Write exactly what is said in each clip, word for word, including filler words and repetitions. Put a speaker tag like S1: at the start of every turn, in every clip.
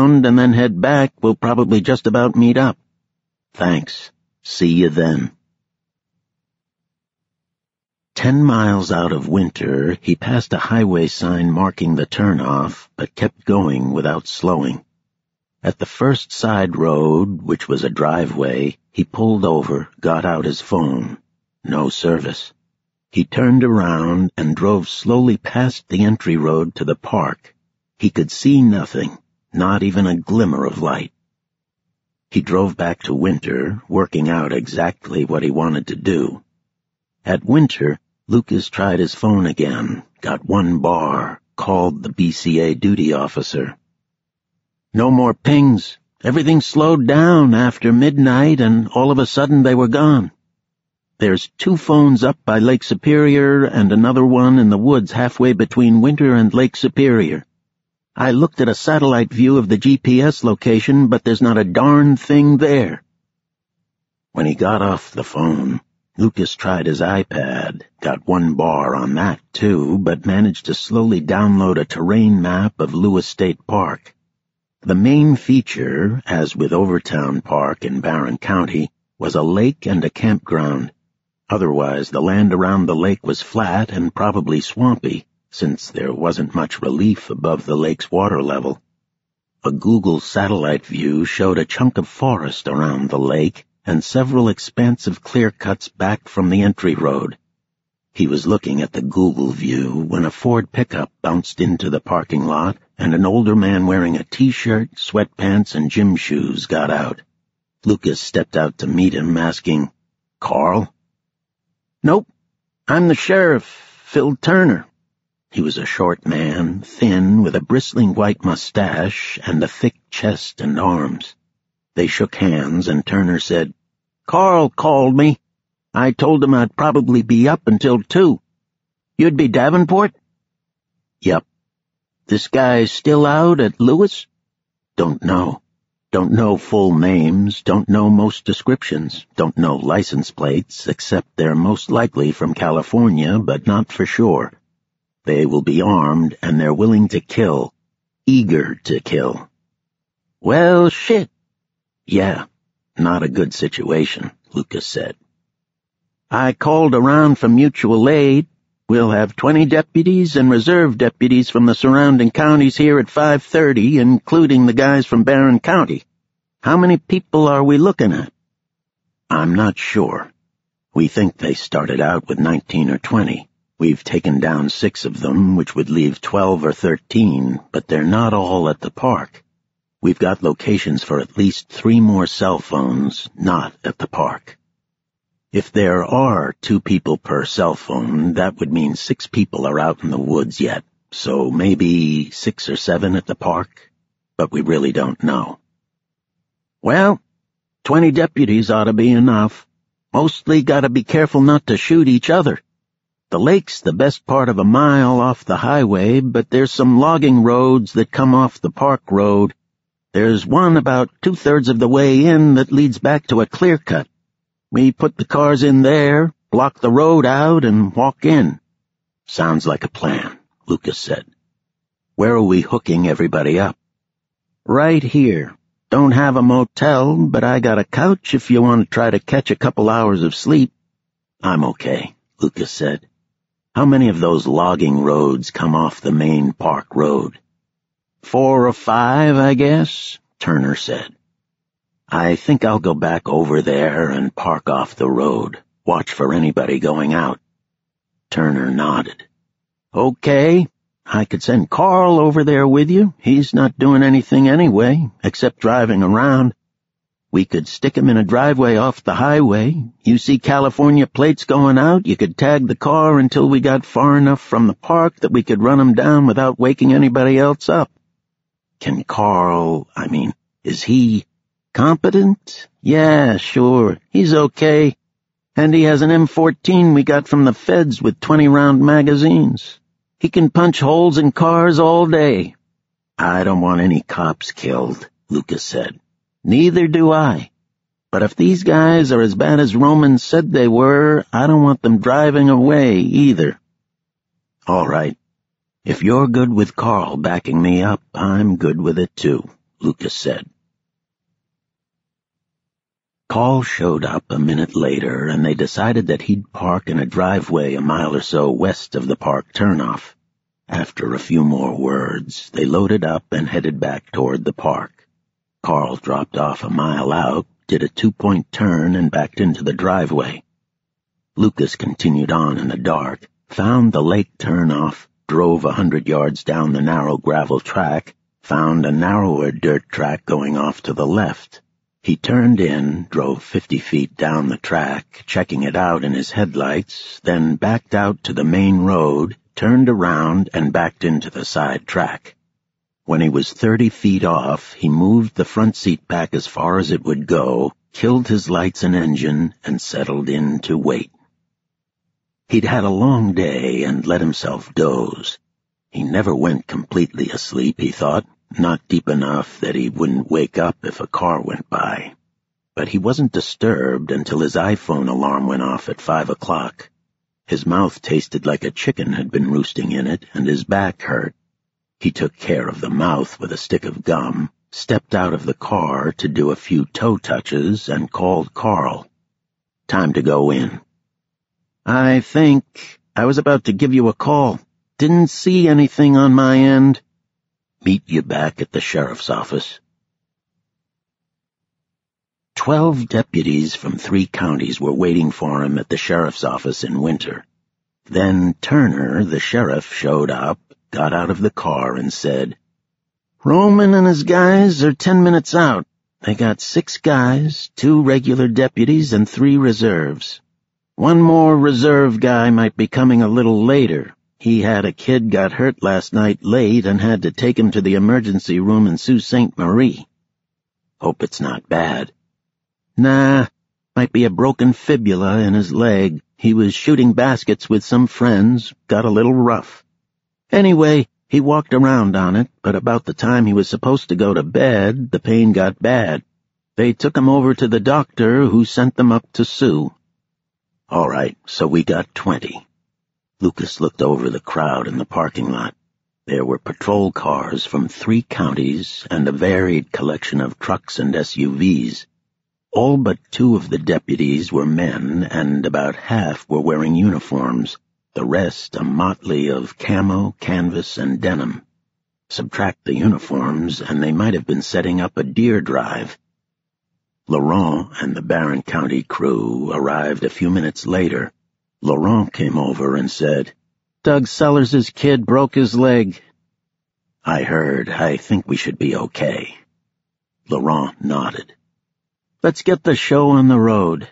S1: around and then head back, we'll probably just about meet up. Thanks. See you then. Ten miles out of Winter, he passed a highway sign marking the turnoff, but kept going without slowing. At the first side road, which was a driveway, he pulled over, got out his phone. No service. He turned around and drove slowly past the entry road to the park. He could see nothing, not even a glimmer of light. He drove back to Winter, working out exactly what he wanted to do. At Winter, Lucas tried his phone again, got one bar, called the B C A duty officer. No more pings. Everything slowed down after midnight, and all of a sudden they were gone. There's two phones up by Lake Superior and another one in the woods halfway between Winter and Lake Superior. I looked at a satellite view of the G P S location, but there's not a darn thing there. When he got off the phone, Lucas tried his iPad, got one bar on that too, but managed to slowly download a terrain map of Lewis State Park. The main feature, as with Overtown Park in Barron County, was a lake and a campground. Otherwise, the land around the lake was flat and probably swampy, since there wasn't much relief above the lake's water level. A Google satellite view showed a chunk of forest around the lake and several expansive clear-cuts back from the entry road. He was looking at the Google view when a Ford pickup bounced into the parking lot and an older man wearing a t-shirt, sweatpants, and gym shoes got out. Lucas stepped out to meet him, asking, "Carl?" "Nope. I'm the sheriff, Phil Turner." He was a short man, thin, with a bristling white mustache and a thick chest and arms. They shook hands, and Turner said, "Carl called me. I told him I'd probably be up until two. You'd be Davenport?" "Yep." "This guy's still out at Lewis?" "Don't know. Don't know full names, don't know most descriptions, don't know license plates, except they're most likely from California, but not for sure. They will be armed, and they're willing to kill. Eager to kill." "Well, shit." "Yeah, not a good situation," Lucas said. "I called around for mutual aid. We'll have twenty deputies and reserve deputies from the surrounding counties here at five thirty, including the guys from Barron County. How many people are we looking at?" "I'm not sure. We think they started out with nineteen or twenty. We've taken down six of them, which would leave twelve or thirteen, but they're not all at the park. We've got locations for at least three more cell phones, not at the park. If there are two people per cell phone, that would mean six people are out in the woods yet, so maybe six or seven at the park, but we really don't know." "Well, twenty deputies ought to be enough. Mostly gotta be careful not to shoot each other. The lake's the best part of a mile off the highway, but there's some logging roads that come off the park road. There's one about two-thirds of the way in that leads back to a clear cut. We put the cars in there, block the road out, and walk in." "Sounds like a plan," Lucas said. "Where are we hooking everybody up?" "Right here. Don't have a motel, but I got a couch if you want to try to catch a couple hours of sleep." "I'm okay," Lucas said. "How many of those logging roads come off the main park road?" "Four or five, I guess," Turner said. "I think I'll go back over there and park off the road. Watch for anybody going out." Turner nodded. "Okay. I could send Carl over there with you. He's not doing anything anyway, except driving around. We could stick him in a driveway off the highway. You see California plates going out, you could tag the car until we got far enough from the park that we could run him down without waking anybody else up." "Can Carl, I mean, is he competent?" "Yeah, sure. He's okay. And he has an M fourteen we got from the feds with twenty-round magazines. He can punch holes in cars all day." "I don't want any cops killed," Lucas said. "Neither do I. But if these guys are as bad as Roman said they were, I don't want them driving away either." "All right. If you're good with Carl backing me up, I'm good with it too," Lucas said. Carl showed up a minute later, and they decided that he'd park in a driveway a mile or so west of the park turnoff. After a few more words, they loaded up and headed back toward the park. Carl dropped off a mile out, did a two-point turn, and backed into the driveway. Lucas continued on in the dark, found the lake turnoff, drove a hundred yards down the narrow gravel track, found a narrower dirt track going off to the left. He turned in, drove fifty feet down the track, checking it out in his headlights, then backed out to the main road, turned around, and backed into the side track. When he was thirty feet off, he moved the front seat back as far as it would go, killed his lights and engine, and settled in to wait. He'd had a long day and let himself doze. He never went completely asleep, he thought, not deep enough that he wouldn't wake up if a car went by. But he wasn't disturbed until his iPhone alarm went off at five o'clock. His mouth tasted like a chicken had been roosting in it, and his back hurt. He took care of the mouth with a stick of gum, stepped out of the car to do a few toe touches, and called Carl. Time to go in. I think I was about to give you a call. Didn't see anything on my end. Meet you back at the sheriff's office. Twelve deputies from three counties were waiting for him at the sheriff's office in Winter. Then Turner, the sheriff, showed up, got out of the car, and said, Roman and his guys are ten minutes out. They got six guys, two regular deputies, and three reserves. One more reserve guy might be coming a little later. He had a kid got hurt last night late and had to take him to the emergency room in Sault Ste. Marie. Hope it's not bad. Nah, might be a broken fibula in his leg. He was shooting baskets with some friends, got a little rough. Anyway, he walked around on it, but about the time he was supposed to go to bed, the pain got bad. They took him over to the doctor, who sent them up to Sue. All right, so we got twenty. Lucas looked over the crowd in the parking lot. There were patrol cars from three counties and a varied collection of trucks and S U Vs. All but two of the deputies were men, and about half were wearing uniforms, the rest a motley of camo, canvas, and denim. Subtract the uniforms, and they might have been setting up a deer drive. Laurent and the Barron County crew arrived a few minutes later. Laurent came over and said, Doug Sellers' kid broke his leg. I heard. I think we should be okay. Laurent nodded. Let's get the show on the road.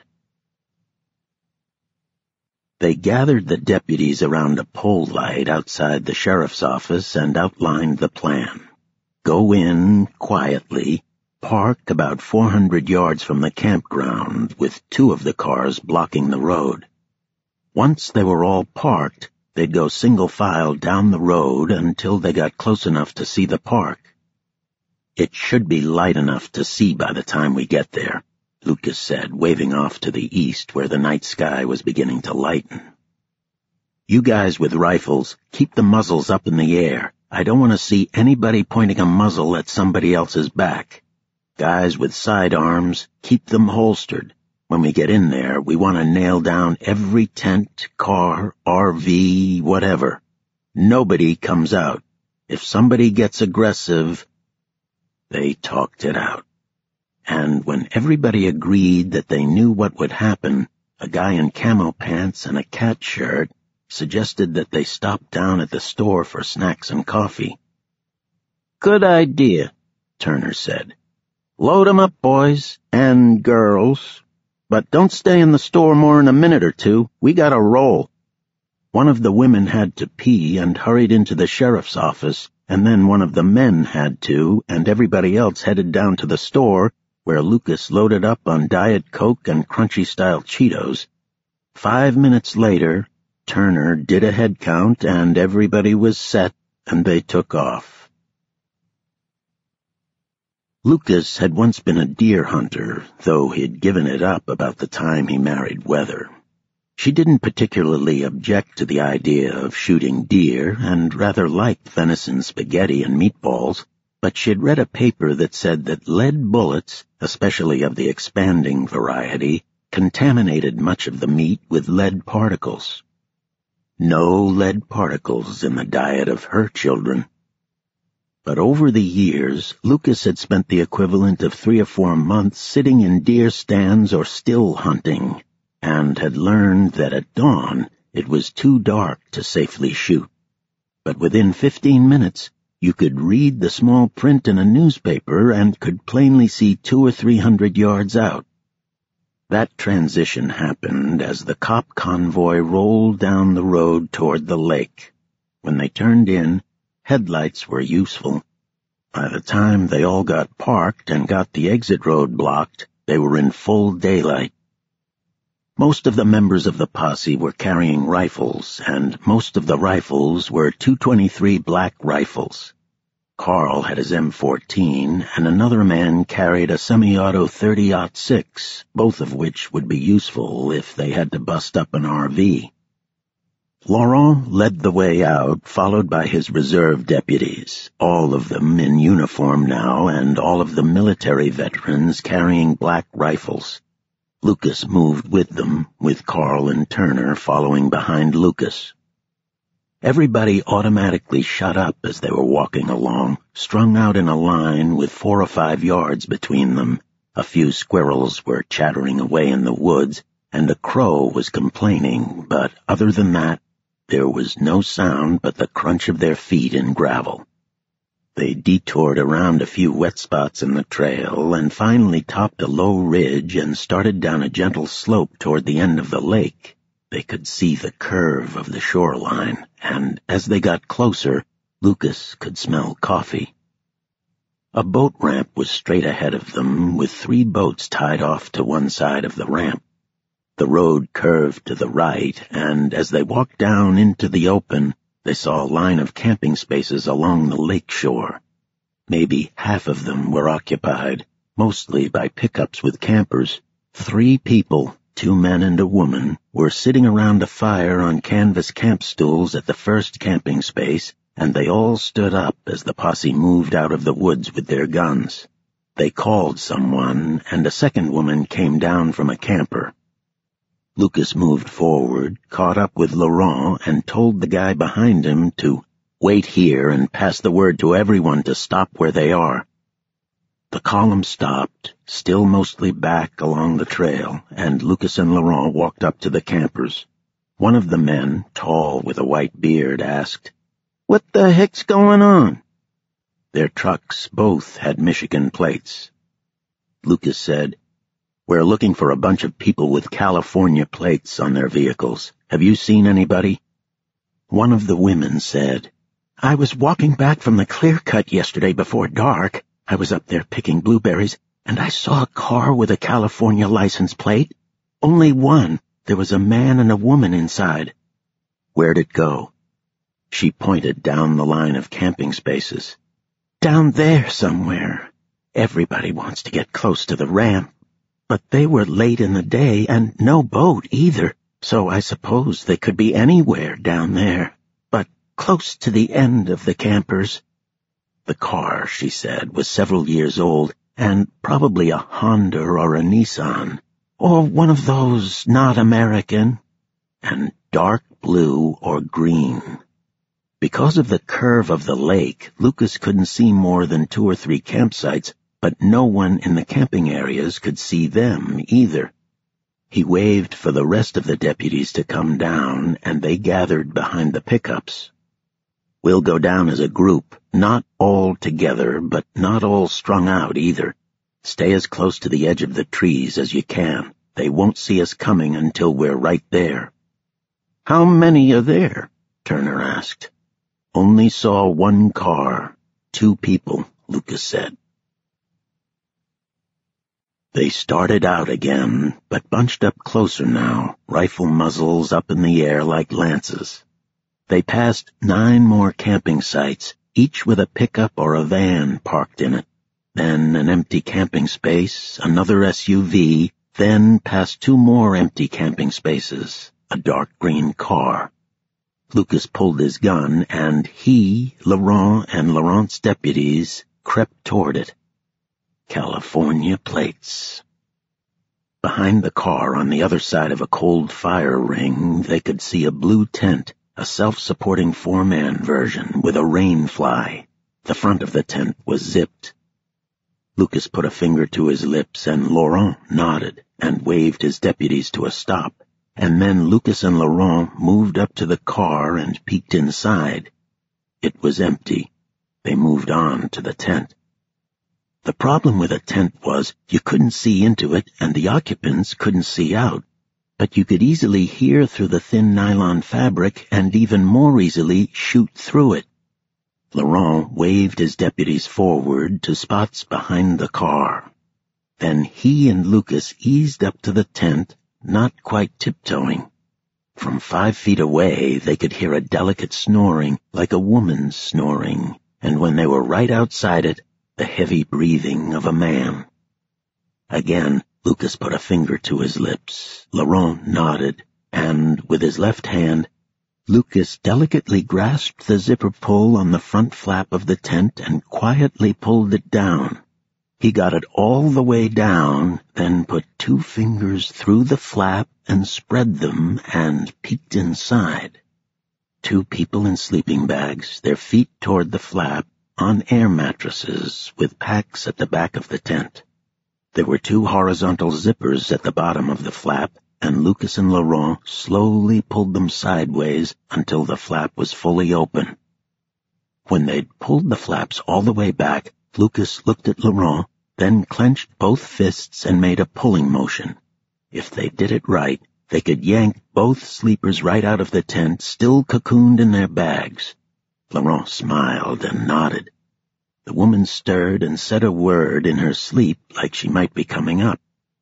S1: They gathered the deputies around a pole light outside the sheriff's office and outlined the plan. Go in quietly, park about four hundred yards from the campground with two of the cars blocking the road. Once they were all parked, they'd go single file down the road until they got close enough to see the park. It should be light enough to see by the time we get there, Lucas said, waving off to the east where the night sky was beginning to lighten. You guys with rifles, keep the muzzles up in the air. I don't want to see anybody pointing a muzzle at somebody else's back. Guys with sidearms, keep them holstered. When we get in there, we want to nail down every tent, car, R V, whatever. Nobody comes out. If somebody gets aggressive... They talked it out. And when everybody agreed that they knew what would happen, a guy in camo pants and a cat shirt suggested that they stop down at the store for snacks and coffee. Good idea, Turner said. Load 'em up, boys and girls. But don't stay in the store more than a minute or two. We gotta roll. One of the women had to pee and hurried into the sheriff's office, and then one of the men had to, and everybody else headed down to the store, where Lucas loaded up on Diet Coke and Crunchy-style Cheetos. Five minutes later, Turner did a head count, and everybody was set, and they took off. Lucas had once been a deer hunter, though he'd given it up about the time he married Weather. She didn't particularly object to the idea of shooting deer, and rather liked venison spaghetti and meatballs, but she'd read a paper that said that lead bullets, especially of the expanding variety, contaminated much of the meat with lead particles. No lead particles in the diet of her children. But over the years, Lucas had spent the equivalent of three or four months sitting in deer stands or still hunting, and had learned that at dawn it was too dark to safely shoot. But within fifteen minutes, you could read the small print in a newspaper and could plainly see two or three hundred yards out. That transition happened as the cop convoy rolled down the road toward the lake. When they turned in, headlights were useful. By the time they all got parked and got the exit road blocked, they were in full daylight. Most of the members of the posse were carrying rifles, and most of the rifles were two twenty-three black rifles. Carl had his M fourteen, and another man carried a semi-auto thirty oh six, both of which would be useful if they had to bust up an R V. Laurent led the way out, followed by his reserve deputies, all of them in uniform now, and all of the military veterans carrying black rifles. Lucas moved with them, with Carl and Turner following behind Lucas. Everybody automatically shut up as they were walking along, strung out in a line with four or five yards between them. A few squirrels were chattering away in the woods, and a crow was complaining, but other than that, there was no sound but the crunch of their feet in gravel. They detoured around a few wet spots in the trail and finally topped a low ridge and started down a gentle slope toward the end of the lake. They could see the curve of the shoreline, and as they got closer, Lucas could smell coffee. A boat ramp was straight ahead of them, with three boats tied off to one side of the ramp. The road curved to the right, and as they walked down into the open, they saw a line of camping spaces along the lake shore. Maybe half of them were occupied, mostly by pickups with campers. Three people, two men and a woman, were sitting around a fire on canvas camp stools at the first camping space, and they all stood up as the posse moved out of the woods with their guns. They called someone, and a second woman came down from a camper. Lucas moved forward, caught up with Laurent, and told the guy behind him to wait here and pass the word to everyone to stop where they are. The column stopped, still mostly back along the trail, and Lucas and Laurent walked up to the campers. One of the men, tall with a white beard, asked, "What the heck's going on?" Their trucks both had Michigan plates. Lucas said, "We're looking for a bunch of people with California plates on their vehicles. Have you seen anybody?" One of the women said, "I was walking back from the clear cut yesterday before dark. I was up there picking blueberries, and I saw a car with a California license plate. Only one. There was a man and a woman inside." "Where'd it go?" She pointed down the line of camping spaces. "Down there somewhere. Everybody wants to get close to the ramp. But they were late in the day and no boat either, so I suppose they could be anywhere down there, but close to the end of the campers." The car, she said, was several years old and probably a Honda or a Nissan, or one of those not American, and dark blue or green. Because of the curve of the lake, Lucas couldn't see more than two or three campsites, but no one in the camping areas could see them either. He waved for the rest of the deputies to come down, and they gathered behind the pickups. "We'll go down as a group, not all together, but not all strung out either. Stay as close to the edge of the trees as you can. They won't see us coming until we're right there." "How many are there?" Turner asked. "Only saw one car. Two people," Lucas said. They started out again, but bunched up closer now, rifle muzzles up in the air like lances. They passed nine more camping sites, each with a pickup or a van parked in it. Then an empty camping space, another S U V, then past two more empty camping spaces, a dark green car. Lucas pulled his gun, and he, Laurent, and Laurent's deputies crept toward it. California plates. Behind the car, on the other side of a cold fire ring, they could see a blue tent, a self-supporting four-man version with a rain fly. The front of the tent was zipped. Lucas put a finger to his lips, and Laurent nodded and waved his deputies to a stop, and then Lucas and Laurent moved up to the car and peeked inside. It was empty. They moved on to the tent. The problem with a tent was you couldn't see into it and the occupants couldn't see out, but you could easily hear through the thin nylon fabric and even more easily shoot through it. Laurent waved his deputies forward to spots behind the car. Then he and Lucas eased up to the tent, not quite tiptoeing. From five feet away they could hear a delicate snoring, like a woman's snoring, and when they were right outside it, the heavy breathing of a man. Again, Lucas put a finger to his lips. Laurent nodded, and with his left hand, Lucas delicately grasped the zipper pull on the front flap of the tent and quietly pulled it down. He got it all the way down, then put two fingers through the flap and spread them and peeked inside. Two people in sleeping bags, their feet toward the flap, on air mattresses with packs at the back of the tent. There were two horizontal zippers at the bottom of the flap, and Lucas and Laurent slowly pulled them sideways until the flap was fully open. When they'd pulled the flaps all the way back, Lucas looked at Laurent, then clenched both fists and made a pulling motion. If they did it right, they could yank both sleepers right out of the tent, still cocooned in their bags. Laurent smiled and nodded. The woman stirred and said a word in her sleep like she might be coming up.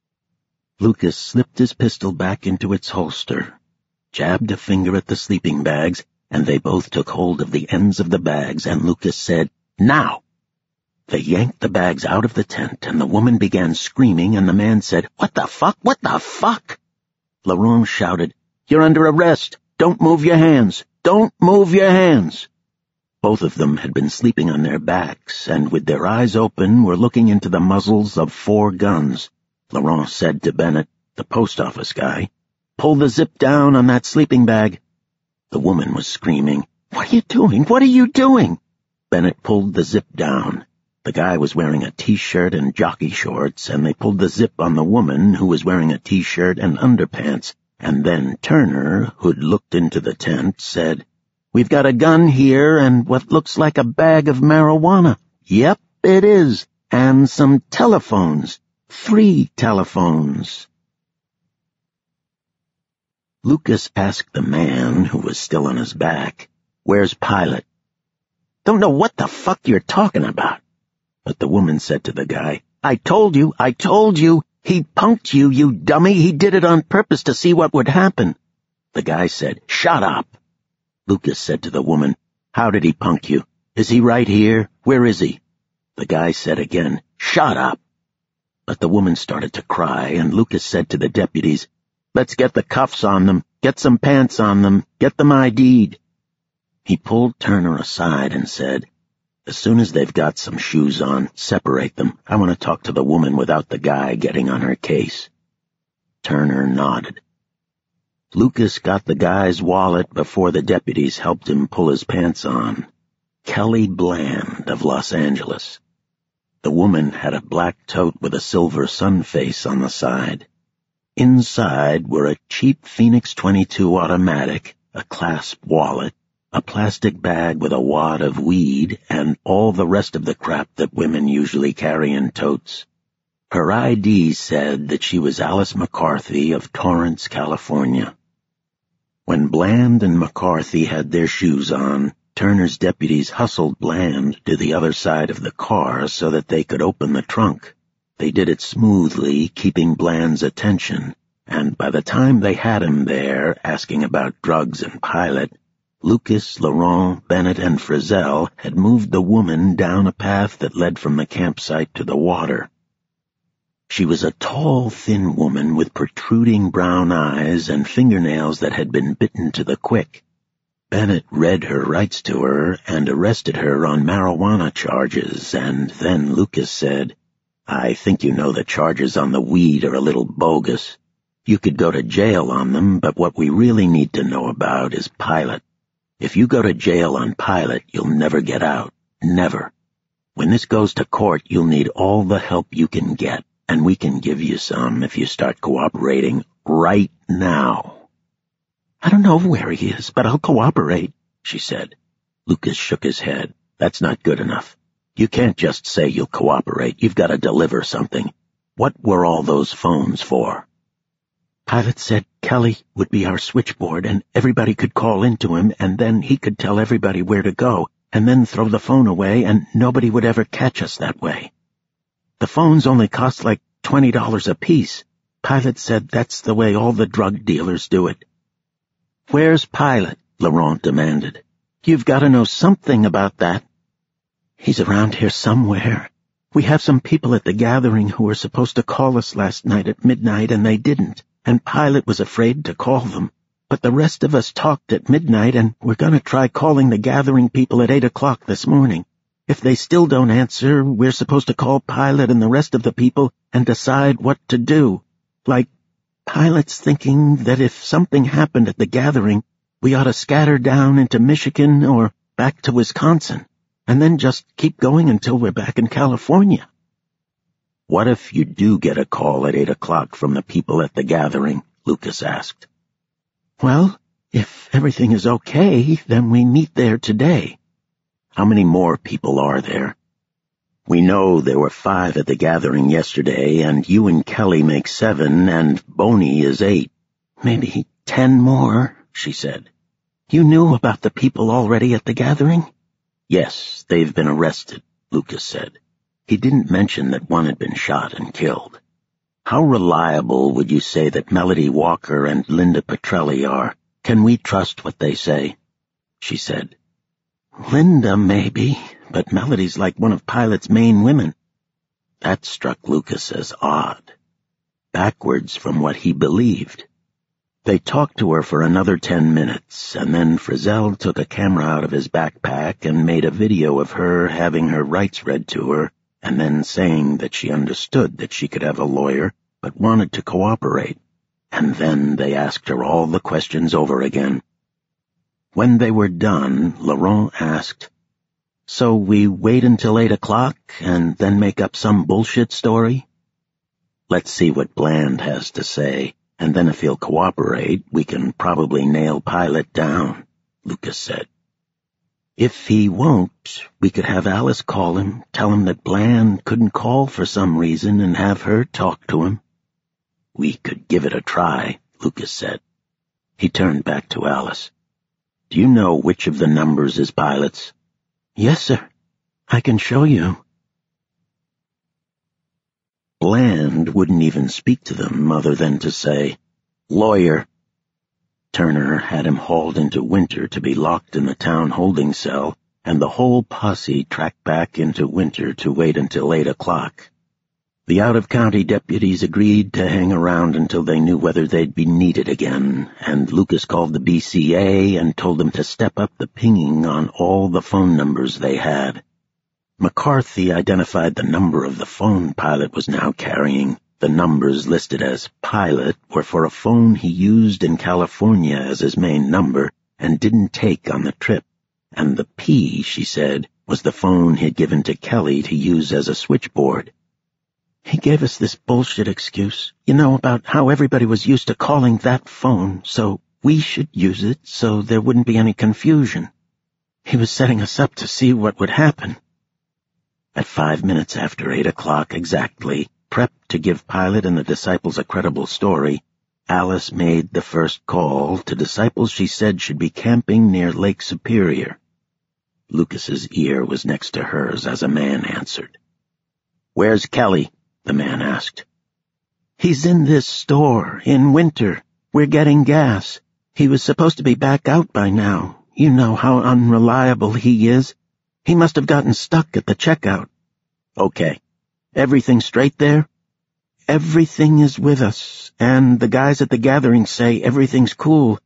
S1: Lucas slipped his pistol back into its holster, jabbed a finger at the sleeping bags, and they both took hold of the ends of the bags, and Lucas said, "Now!" They yanked the bags out of the tent, and the woman began screaming, and the man said, "What the fuck? What the fuck?" Laurent shouted, "You're under arrest! Don't move your hands! Don't move your hands!" Both of them had been sleeping on their backs, and with their eyes open were looking into the muzzles of four guns. Laurent said to Bennett, the post office guy, "Pull the zip down on that sleeping bag." The woman was screaming, "What are you doing? What are you doing?" Bennett pulled the zip down. The guy was wearing a t-shirt and jockey shorts, and they pulled the zip on the woman, who was wearing a t-shirt and underpants, and then Turner, who'd looked into the tent, said, "We've got a gun here and what looks like a bag of marijuana." "Yep, it is. And some telephones. Three telephones." Lucas asked the man, who was still on his back, "Where's Pilot?" "Don't know what the fuck you're talking about." But the woman said to the guy, "I told you, I told you, he punked you, you dummy. He did it on purpose to see what would happen." The guy said, "Shut up." Lucas said to the woman, "How did he punk you? Is he right here? Where is he?" The guy said again, "Shut up." But the woman started to cry, and Lucas said to the deputies, "Let's get the cuffs on them, get some pants on them, get them I D'd. He pulled Turner aside and said, "As soon as they've got some shoes on, separate them. I want to talk to the woman without the guy getting on her case." Turner nodded. Lucas got the guy's wallet before the deputies helped him pull his pants on. Kelly Bland of Los Angeles. The woman had a black tote with a silver sun face on the side. Inside were a cheap Phoenix twenty-two automatic, a clasp wallet, a plastic bag with a wad of weed, and all the rest of the crap that women usually carry in totes. Her I D said that she was Alice McCarthy of Torrance, California. When Bland and McCarthy had their shoes on, Turner's deputies hustled Bland to the other side of the car so that they could open the trunk. They did it smoothly, keeping Bland's attention, and by the time they had him there, asking about drugs and Pilot, Lucas, Laurent, Bennett, and Frizzell had moved the woman down a path that led from the campsite to the water. She was a tall, thin woman with protruding brown eyes and fingernails that had been bitten to the quick. Bennett read her rights to her and arrested her on marijuana charges, and then Lucas said, "I think you know the charges on the weed are a little bogus. You could go to jail on them, but what we really need to know about is Pilot. If you go to jail on Pilot, you'll never get out. Never. When this goes to court, you'll need all the help you can get, and we can give you some if you start cooperating right now." "I don't know where he is, but I'll cooperate," she said. Lucas shook his head. "That's not good enough. You can't just say you'll cooperate. You've got to deliver something. What were all those phones for?" "Pilot said Kelly would be our switchboard, and everybody could call into him, and then he could tell everybody where to go, and then throw the phone away, and nobody would ever catch us that way. The phones only cost like twenty dollars apiece. Pilot said that's the way all the drug dealers do it." "Where's Pilot?" Laurent demanded. "You've got to know something about that." "He's around here somewhere. We have some people at the gathering who were supposed to call us last night at midnight, and they didn't, and Pilot was afraid to call them. But the rest of us talked at midnight, and we're going to try calling the gathering people at eight o'clock this morning. If they still don't answer, we're supposed to call Pilot and the rest of the people and decide what to do. Like, Pilot's thinking that if something happened at the gathering, we ought to scatter down into Michigan or back to Wisconsin, and then just keep going until we're back in California." "What if you do get a call at eight o'clock from the people at the gathering?" Lucas asked. "Well, if everything is okay, then we meet there today." "How many more people are there?" "We know there were five at the gathering yesterday, and you and Kelly make seven, and Boney is eight." "Maybe ten more," she said. "You knew about the people already at the gathering?" "Yes, they've been arrested," Lucas said. He didn't mention that one had been shot and killed. "How reliable would you say that Melody Walker and Linda Petrelli are? Can we trust what they say?" She said, "Linda, maybe, but Melody's like one of Pilot's main women." That struck Lucas as odd, backwards from what he believed. They talked to her for another ten minutes, and then Frizzell took a camera out of his backpack and made a video of her having her rights read to her, and then saying that she understood that she could have a lawyer, but wanted to cooperate. And then they asked her all the questions over again. When they were done, Laurent asked, "So we wait until eight o'clock and then make up some bullshit story?" "Let's see what Bland has to say, and then if he'll cooperate, we can probably nail Pilot down," Lucas said. "If he won't, we could have Alice call him, tell him that Bland couldn't call for some reason, and have her talk to him." "We could give it a try," Lucas said. He turned back to Alice. "Do you know which of the numbers is Pilot's?" "Yes, sir. I can show you." Bland wouldn't even speak to them other than to say, "Lawyer." Turner had him hauled into Winter to be locked in the town holding cell, and the whole posse tracked back into Winter to wait until eight o'clock. The out-of-county deputies agreed to hang around until they knew whether they'd be needed again, and Lucas called the B C A and told them to step up the pinging on all the phone numbers they had. McCarthy identified the number of the phone Pilot was now carrying. The numbers listed as Pilot were for a phone he used in California as his main number and didn't take on the trip, and the P, she said, was the phone he'd given to Kelly to use as a switchboard. "He gave us this bullshit excuse, you know, about how everybody was used to calling that phone, so we should use it so there wouldn't be any confusion. He was setting us up to see what would happen." At five minutes after eight o'clock exactly, prepped to give Pilot and the disciples a credible story, Alice made the first call to disciples she said should be camping near Lake Superior. Lucas's ear was next to hers as a man answered. "Where's Kelly?" the man asked. "He's in this store, in Winter. We're getting gas. He was supposed to be back out by now. You know how unreliable he is. He must have gotten stuck at the checkout." "Okay. Everything straight there?" "Everything is with us, and the guys at the gathering say everything's cool.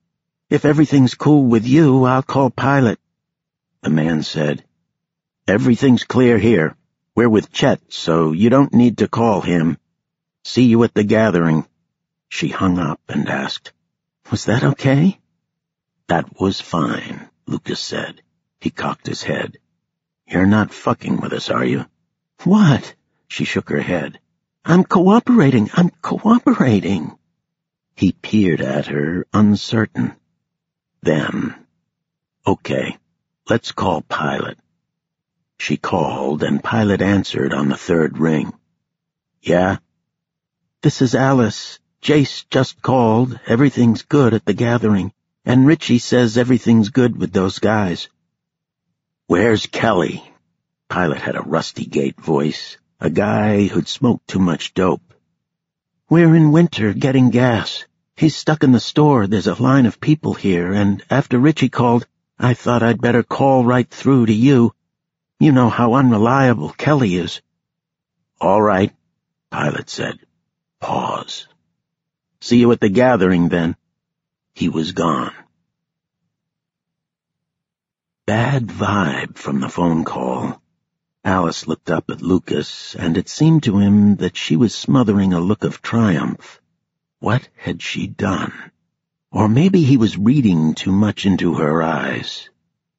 S1: If everything's cool with you, I'll call Pilot. The man said, Everything's clear here. We're with Chet, so you don't need to call him. See you at the gathering. She hung up and asked, Was that okay? That was fine, Lucas said. He cocked his head. You're not fucking with us, are you? What? She shook her head. I'm cooperating. I'm cooperating. He peered at her, uncertain. Then, okay, let's call Pilot. She called, and Pilot answered on the third ring. Yeah? This is Alice. Jace just called. Everything's good at the gathering, and Richie says everything's good with those guys. Where's Kelly? Pilot had a rusty gate voice, a guy who'd smoked too much dope. We're in Winter getting gas. He's stuck in the store. There's a line of people here, and after Richie called, I thought I'd better call right through to you. You know how unreliable Kelly is. All right, Pilot said. Pause. See you at the gathering, then. He was gone. Bad vibe from the phone call. Alice looked up at Lucas, and it seemed to him that she was smothering a look of triumph. What had she done? Or maybe he was reading too much into her eyes.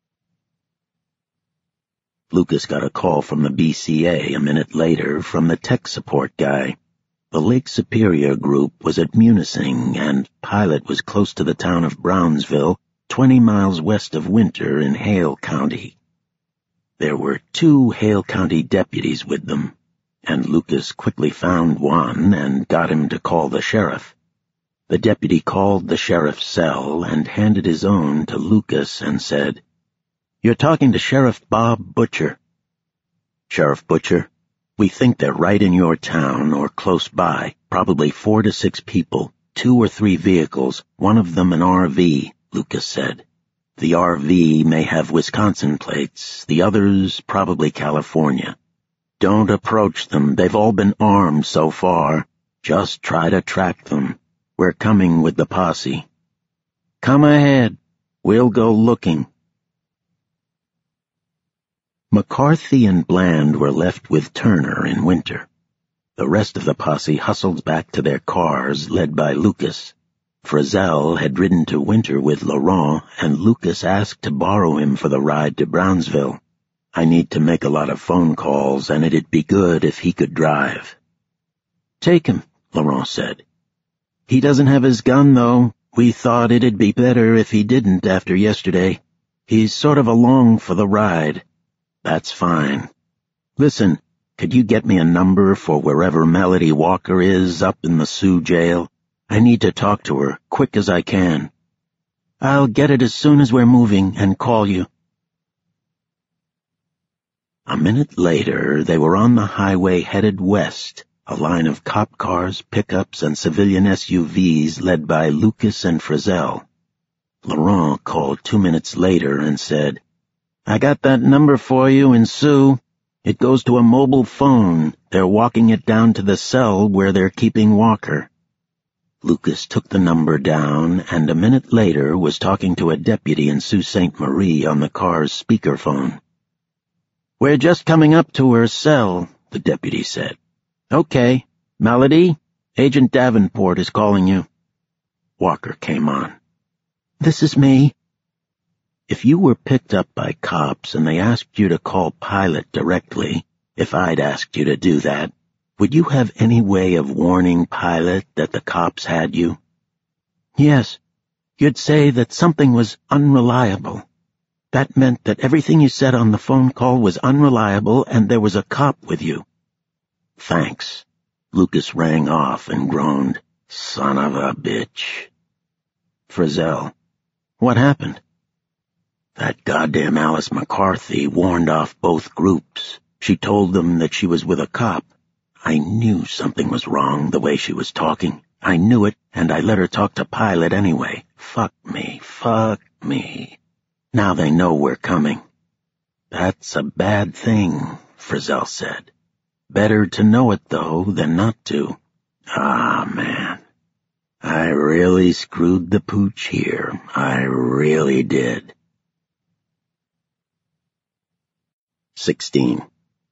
S1: Lucas got a call from the B C A a minute later from the tech support guy. The Lake Superior group was at Munising, and Pilot was close to the town of Brownsville, twenty miles west of Winter in Hale County. There were two Hale County deputies with them, and Lucas quickly found one and got him to call the sheriff. The deputy called the sheriff's cell and handed his own to Lucas and said, You're talking to Sheriff Bob Butcher. Sheriff Butcher, we think they're right in your town or close by, probably four to six people, two or three vehicles, one of them an R V, Lucas said. The R V may have Wisconsin plates, the others probably California. Don't approach them, they've all been armed so far. Just try to track them. We're coming with the posse. Come ahead, we'll go looking. McCarthy and Bland were left with Turner in Winter. The rest of the posse hustled back to their cars, led by Lucas. Frizzell had ridden to Winter with Laurent, and Lucas asked to borrow him for the ride to Brownsville. I need to make a lot of phone calls, and it'd be good if he could drive. Take him, Laurent said. He doesn't have his gun, though. We thought it'd be better if he didn't after yesterday. He's sort of along for the ride. That's fine. Listen, could you get me a number for wherever Melody Walker is up in the Sioux jail? I need to talk to her, quick as I can. I'll get it as soon as we're moving and call you. A minute later, they were on the highway headed west, a line of cop cars, pickups, and civilian S U Vs led by Lucas and Frizzell. Laurent called two minutes later and said, I got that number for you in Sioux. It goes to a mobile phone. They're walking it down to the cell where they're keeping Walker. Lucas took the number down and a minute later was talking to a deputy in Sault Ste. Marie on the car's speakerphone. We're just coming up to her cell, the deputy said. Okay, Melody, Agent Davenport is calling you. Walker came on. This is me. If you were picked up by cops and they asked you to call Pilot directly, if I'd asked you to do that, would you have any way of warning Pilot that the cops had you? Yes. You'd say that something was unreliable. That meant that everything you said on the phone call was unreliable and there was a cop with you. Thanks. Lucas rang off and groaned, Son of a bitch. Frizzell. What happened? That goddamn Alice McCarthy warned off both groups. She told them that she was with a cop. I knew something was wrong the way she was talking. I knew it, and I let her talk to Pilot anyway. Fuck me, fuck me. Now they know we're coming. That's a bad thing, Frizzell said. Better to know it, though, than not to. Ah, man. I really screwed the pooch here. I really did. Sixteen.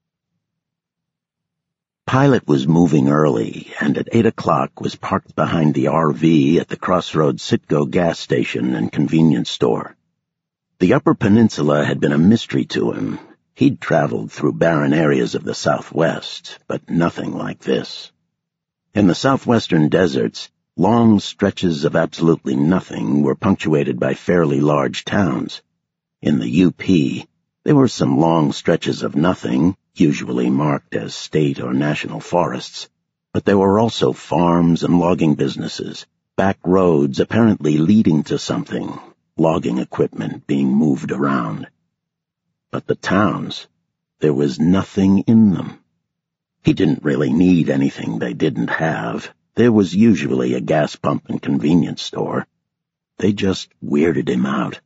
S1: Pilot was moving early, and at eight o'clock was parked behind the R V at the Crossroads Citgo gas station and convenience store. The Upper Peninsula had been a mystery to him. He'd traveled through barren areas of the Southwest, but nothing like this. In the southwestern deserts, long stretches of absolutely nothing were punctuated by fairly large towns. In the U P, there were some long stretches of nothing, usually marked as state or national forests, but there were also farms and logging businesses, back roads apparently leading to something, logging equipment being moved around. But the towns, there was nothing in them. He didn't really need anything they didn't have. There was usually a gas pump and convenience store. They just weirded him out.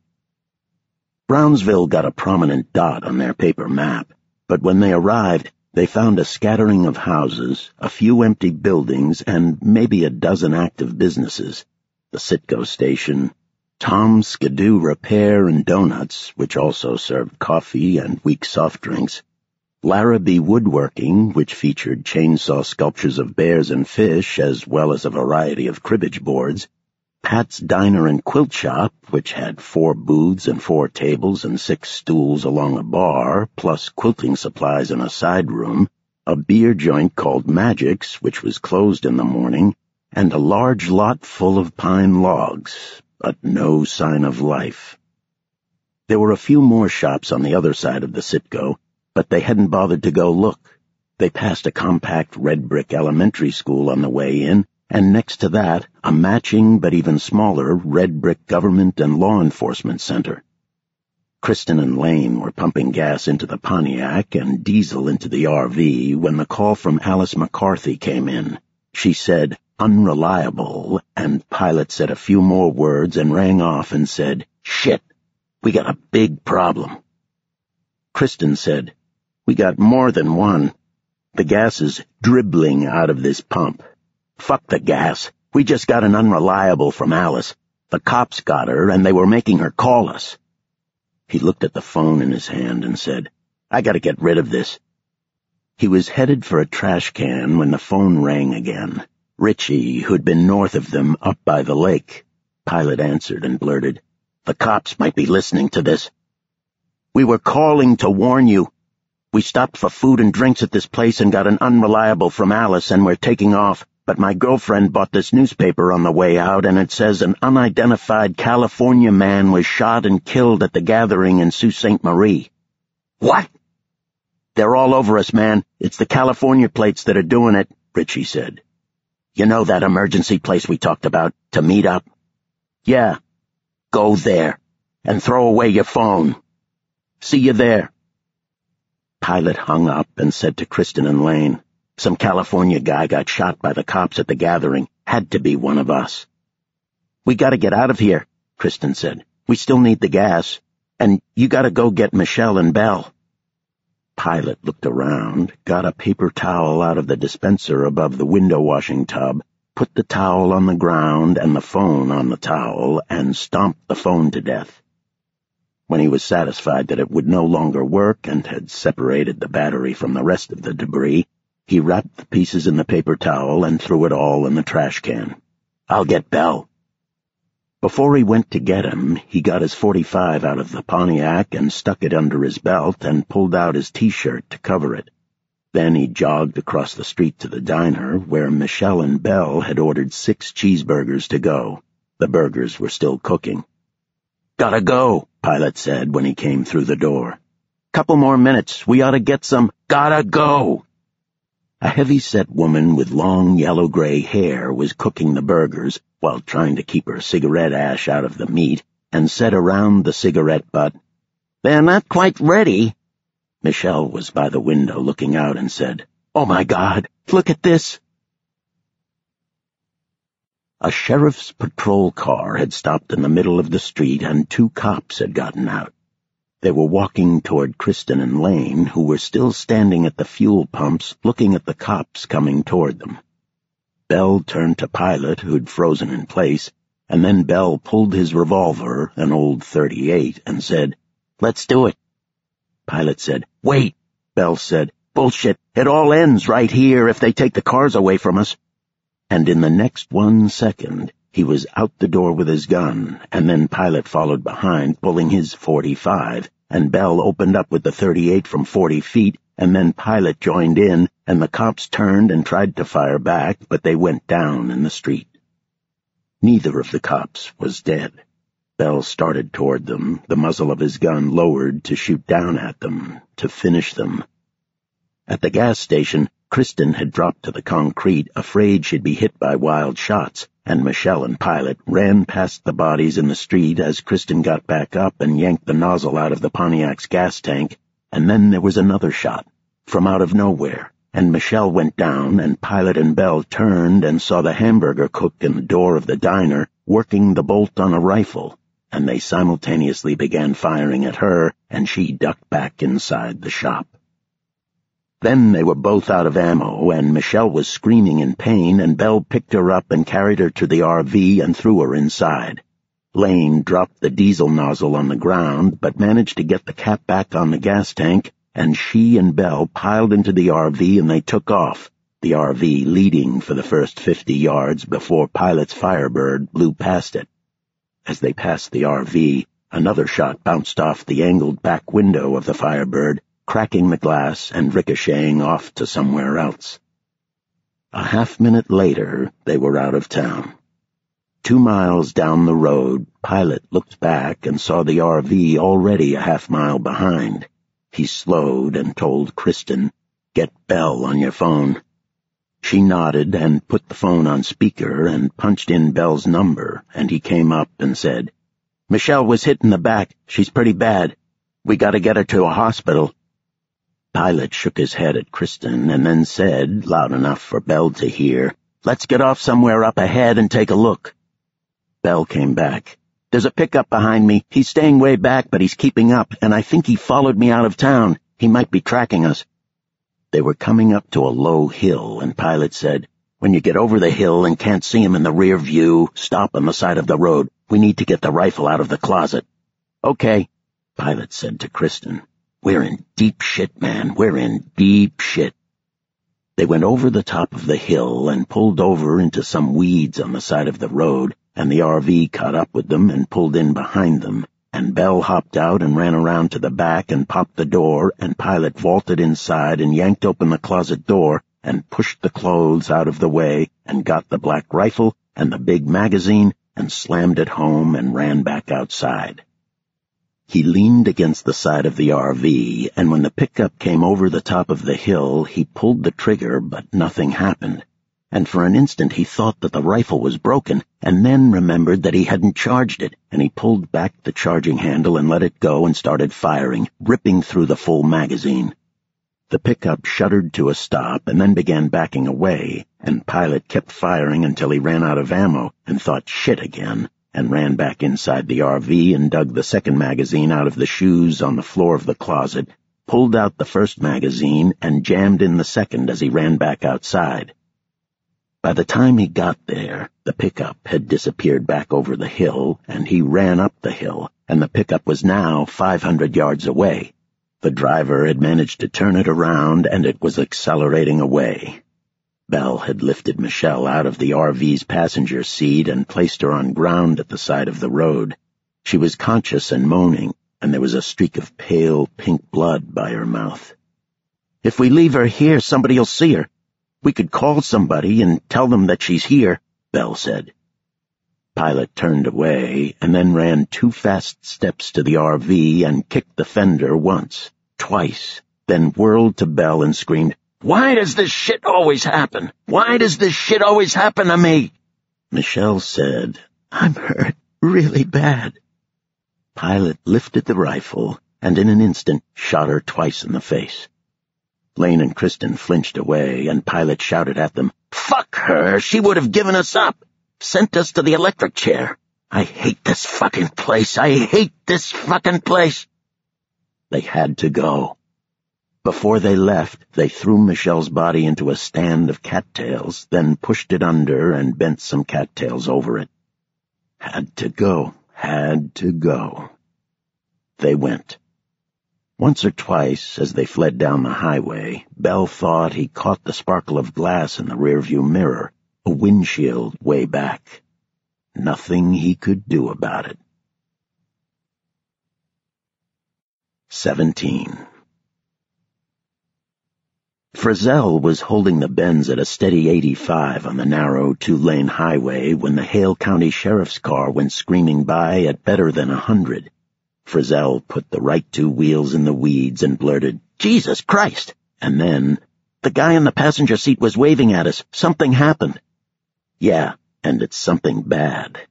S1: Brownsville got a prominent dot on their paper map, but when they arrived, they found a scattering of houses, a few empty buildings, and maybe a dozen active businesses. The Citgo station, Tom's Skidoo Repair and Donuts, which also served coffee and weak soft drinks, Larrabee Woodworking, which featured chainsaw sculptures of bears and fish, as well as a variety of cribbage boards, Pat's Diner and Quilt Shop, which had four booths and four tables and six stools along a bar, plus quilting supplies in a side room, a beer joint called Magic's, which was closed in the morning, and a large lot full of pine logs, but no sign of life. There were a few more shops on the other side of the Citgo, but they hadn't bothered to go look. They passed a compact red brick elementary school on the way in, and next to that, a matching but even smaller red brick government and law enforcement center. Kristen and Lane were pumping gas into the Pontiac and diesel into the R V when the call from Alice McCarthy came in. She said, "Unreliable," and Pilot said a few more words and rang off and said, "Shit, we got a big problem." Kristen said, "We got more than one. The gas is dribbling out of this pump. Fuck the gas. We just got an unreliable from Alice. The cops got her, and they were making her call us." He looked at the phone in his hand and said, "I gotta get rid of this." He was headed for a trash can when the phone rang again. Richie, who'd been north of them up by the lake. Pilot answered and blurted, "The cops might be listening to this. We were calling to warn you. We stopped for food and drinks at this place and got an unreliable from Alice, and we're taking off. But my girlfriend bought this newspaper on the way out, and it says an unidentified California man was shot and killed at the gathering in Sault Ste. Marie." "What?" "They're all over us, man. It's the California plates that are doing it," Richie said. "You know that emergency place we talked about, to meet up?" "Yeah. Go there, and throw away your phone. See you there." Pilot hung up and said to Kristen and Lane, "Some California guy got shot by the cops at the gathering. Had to be one of us." "We gotta get out of here," Kristen said. "We still need the gas. And you gotta go get Michelle and Belle." Pilot looked around, got a paper towel out of the dispenser above the window washing tub, put the towel on the ground and the phone on the towel, and stomped the phone to death. When he was satisfied that it would no longer work and had separated the battery from the rest of the debris, he wrapped the pieces in the paper towel and threw it all in the trash can. "I'll get Belle." Before he went to get him, he got his forty-five out of the Pontiac and stuck it under his belt and pulled out his T-shirt to cover it. Then he jogged across the street to the diner, where Michelle and Belle had ordered six cheeseburgers to go. The burgers were still cooking. "Gotta go," Pilot said when he came through the door. "Couple more minutes. We ought to get some. Gotta go." A heavy-set woman with long yellow-gray hair was cooking the burgers while trying to keep her cigarette ash out of the meat, and said around the cigarette butt, "They're not quite ready." Michelle was by the window looking out and said, "Oh my God, look at this." A sheriff's patrol car had stopped in the middle of the street and two cops had gotten out. They were walking toward Kristen and Lane, who were still standing at the fuel pumps looking at the cops coming toward them. Bell turned to Pilot, who'd frozen in place, and then Bell pulled his revolver, an old thirty-eight, and said, "Let's do it." Pilot said, "Wait." Bell said, "Bullshit. It all ends right here if they take the cars away from us." And in the next one second, he was out the door with his gun, and then Pilot followed behind, pulling his forty-five, and Bell opened up with the thirty-eight from forty feet, and then Pilot joined in, and the cops turned and tried to fire back, but they went down in the street. Neither of the cops was dead. Bell started toward them, the muzzle of his gun lowered to shoot down at them, to finish them. At the gas station, Kristen had dropped to the concrete, afraid she'd be hit by wild shots, and Michelle and Pilot ran past the bodies in the street as Kristen got back up and yanked the nozzle out of the Pontiac's gas tank, and then there was another shot, from out of nowhere, and Michelle went down, and Pilot and Bell turned and saw the hamburger cook in the door of the diner working the bolt on a rifle, and they simultaneously began firing at her, and she ducked back inside the shop. Then they were both out of ammo, and Michelle was screaming in pain, and Bell picked her up and carried her to the R V and threw her inside. Lane dropped the diesel nozzle on the ground, but managed to get the cap back on the gas tank, and she and Bell piled into the R V and they took off, the R V leading for the first fifty yards before Pilot's Firebird blew past it. As they passed the R V, another shot bounced off the angled back window of the Firebird, cracking the glass and ricocheting off to somewhere else. A half minute later, they were out of town. Two miles down the road, Pilot looked back and saw the R V already a half mile behind. He slowed and told Kristen, "Get Bell on your phone." She nodded and put the phone on speaker and punched in Bell's number, and he came up and said, "Michelle was hit in the back. She's pretty bad. We gotta get her to a hospital." Pilot shook his head at Kristen and then said, loud enough for Bell to hear, "Let's get off somewhere up ahead and take a look." Bell came back. "There's a pickup behind me. He's staying way back, but he's keeping up, and I think he followed me out of town. He might be tracking us." They were coming up to a low hill, and Pilot said, "When you get over the hill and can't see him in the rear view, stop on the side of the road. We need to get the rifle out of the closet." "Okay," Pilot said to Kristen. "We're in deep shit, man. We're in deep shit." They went over the top of the hill and pulled over into some weeds on the side of the road, and the R V caught up with them and pulled in behind them, and Bell hopped out and ran around to the back and popped the door, and Pilot vaulted inside and yanked open the closet door and pushed the clothes out of the way and got the black rifle and the big magazine and slammed it home and ran back outside. He leaned against the side of the R V, and when the pickup came over the top of the hill, he pulled the trigger, but nothing happened. And for an instant he thought that the rifle was broken, and then remembered that he hadn't charged it, and he pulled back the charging handle and let it go and started firing, ripping through the full magazine. The pickup shuddered to a stop and then began backing away, and Pilot kept firing until he ran out of ammo and thought shit again, and ran back inside the R V and dug the second magazine out of the shoes on the floor of the closet, pulled out the first magazine, and jammed in the second as he ran back outside. By the time he got there, the pickup had disappeared back over the hill, and he ran up the hill, and the pickup was now five hundred yards away. The driver had managed to turn it around, and it was accelerating away. Bell had lifted Michelle out of the R V's passenger seat and placed her on ground at the side of the road. She was conscious and moaning, and there was a streak of pale pink blood by her mouth. "If we leave her here, somebody'll see her. We could call somebody and tell them that she's here," Bell said. Pilot turned away and then ran two fast steps to the R V and kicked the fender once, twice, then whirled to Bell and screamed, "Why does this shit always happen? Why does this shit always happen to me?" Michelle said, "I'm hurt really bad." Pilot lifted the rifle and in an instant shot her twice in the face. Lane and Kristen flinched away, and Pilot shouted at them, "Fuck her! She would have given us up! Sent us to the electric chair! I hate this fucking place! I hate this fucking place!" They had to go. Before they left, they threw Michelle's body into a stand of cattails, then pushed it under and bent some cattails over it. Had to go, had to go. They went. Once or twice, as they fled down the highway, Bell thought he caught the sparkle of glass in the rearview mirror, a windshield way back. Nothing he could do about it. Seventeen. Frizzell was holding the Benz at a steady eighty-five on the narrow two-lane highway when the Hale County Sheriff's car went screaming by at better than a hundred. Frizzell put the right two wheels in the weeds and blurted, "Jesus Christ!" And then, "The guy in the passenger seat was waving at us. Something happened." "Yeah, and it's something bad."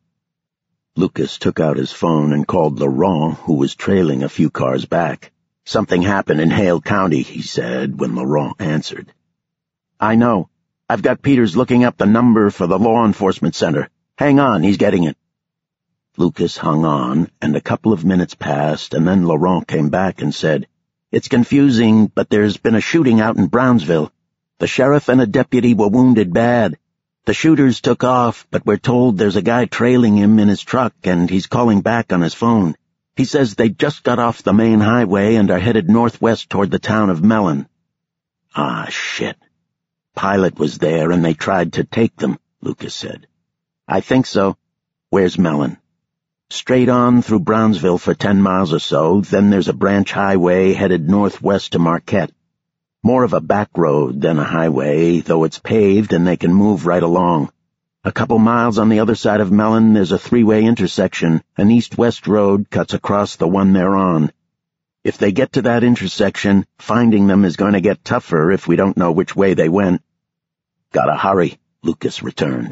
S1: Lucas took out his phone and called Laurent, who was trailing a few cars back. "Something happened in Hale County," he said when Laurent answered. "I know. I've got Peters looking up the number for the law enforcement center. Hang on, he's getting it." Lucas hung on, and a couple of minutes passed, and then Laurent came back and said, "It's confusing, but there's been a shooting out in Brownsville. The sheriff and a deputy were wounded bad. The shooters took off, but we're told there's a guy trailing him in his truck, and he's calling back on his phone. He says they just got off the main highway and are headed northwest toward the town of Mellon." "Ah, shit. Pilot was there and they tried to take them," Lucas said. "I think so. Where's Mellon?" "Straight on through Brownsville for ten miles or so, then there's a branch highway headed northwest to Marquette. More of a back road than a highway, though it's paved and they can move right along. A couple miles on the other side of Mellon, there's a three-way intersection. An east-west road cuts across the one they're on. If they get to that intersection, finding them is going to get tougher if we don't know which way they went." "Gotta hurry," Lucas returned.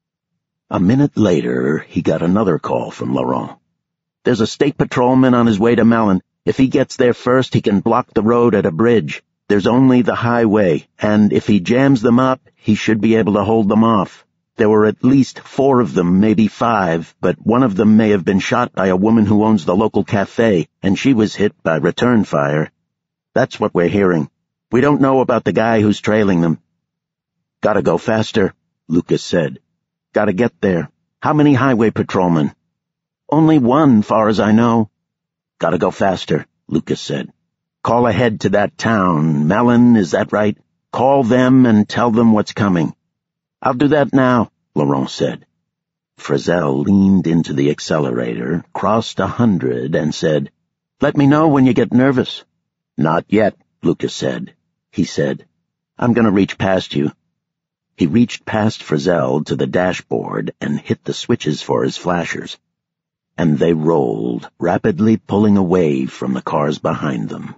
S1: A minute later, he got another call from Laurent. "There's a state patrolman on his way to Mellon. If he gets there first, he can block the road at a bridge. There's only the highway, and if he jams them up, he should be able to hold them off. There were at least four of them, maybe five, but one of them may have been shot by a woman who owns the local cafe, and she was hit by return fire. That's what we're hearing. We don't know about the guy who's trailing them." "Gotta go faster," Lucas said. "Gotta get there. How many highway patrolmen?" "Only one, far as I know." "Gotta go faster," Lucas said. "Call ahead to that town, Mellon, is that right? Call them and tell them what's coming." "I'll do that now," Laurent said. Frizzell leaned into the accelerator, crossed a hundred, and said, "Let me know when you get nervous." "Not yet," Lucas said. He said, "I'm going to reach past you." He reached past Frizzell to the dashboard and hit the switches for his flashers. And they rolled, rapidly pulling away from the cars behind them.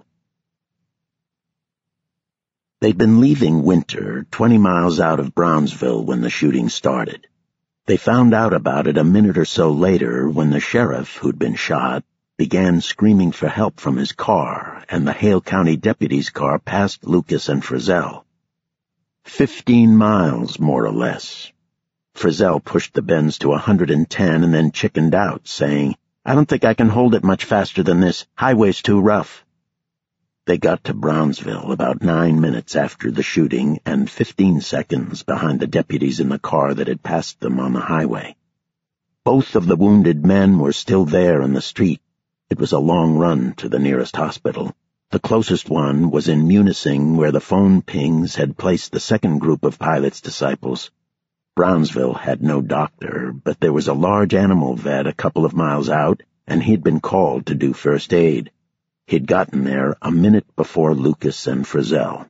S1: They'd been leaving Winter, twenty miles out of Brownsville, when the shooting started. They found out about it a minute or so later when the sheriff, who'd been shot, began screaming for help from his car, and the Hale County deputy's car passed Lucas and Frizzell. Fifteen miles, more or less. Frizzell pushed the Benz to a hundred and ten and then chickened out, saying, "I don't think I can hold it much faster than this. Highway's too rough." They got to Brownsville about nine minutes after the shooting and fifteen seconds behind the deputies in the car that had passed them on the highway. Both of the wounded men were still there in the street. It was a long run to the nearest hospital. The closest one was in Munising, where the phone pings had placed the second group of Pilot's disciples. Brownsville had no doctor, but there was a large animal vet a couple of miles out, and he'd been called to do first aid. He'd gotten there a minute before Lucas and Frizzell.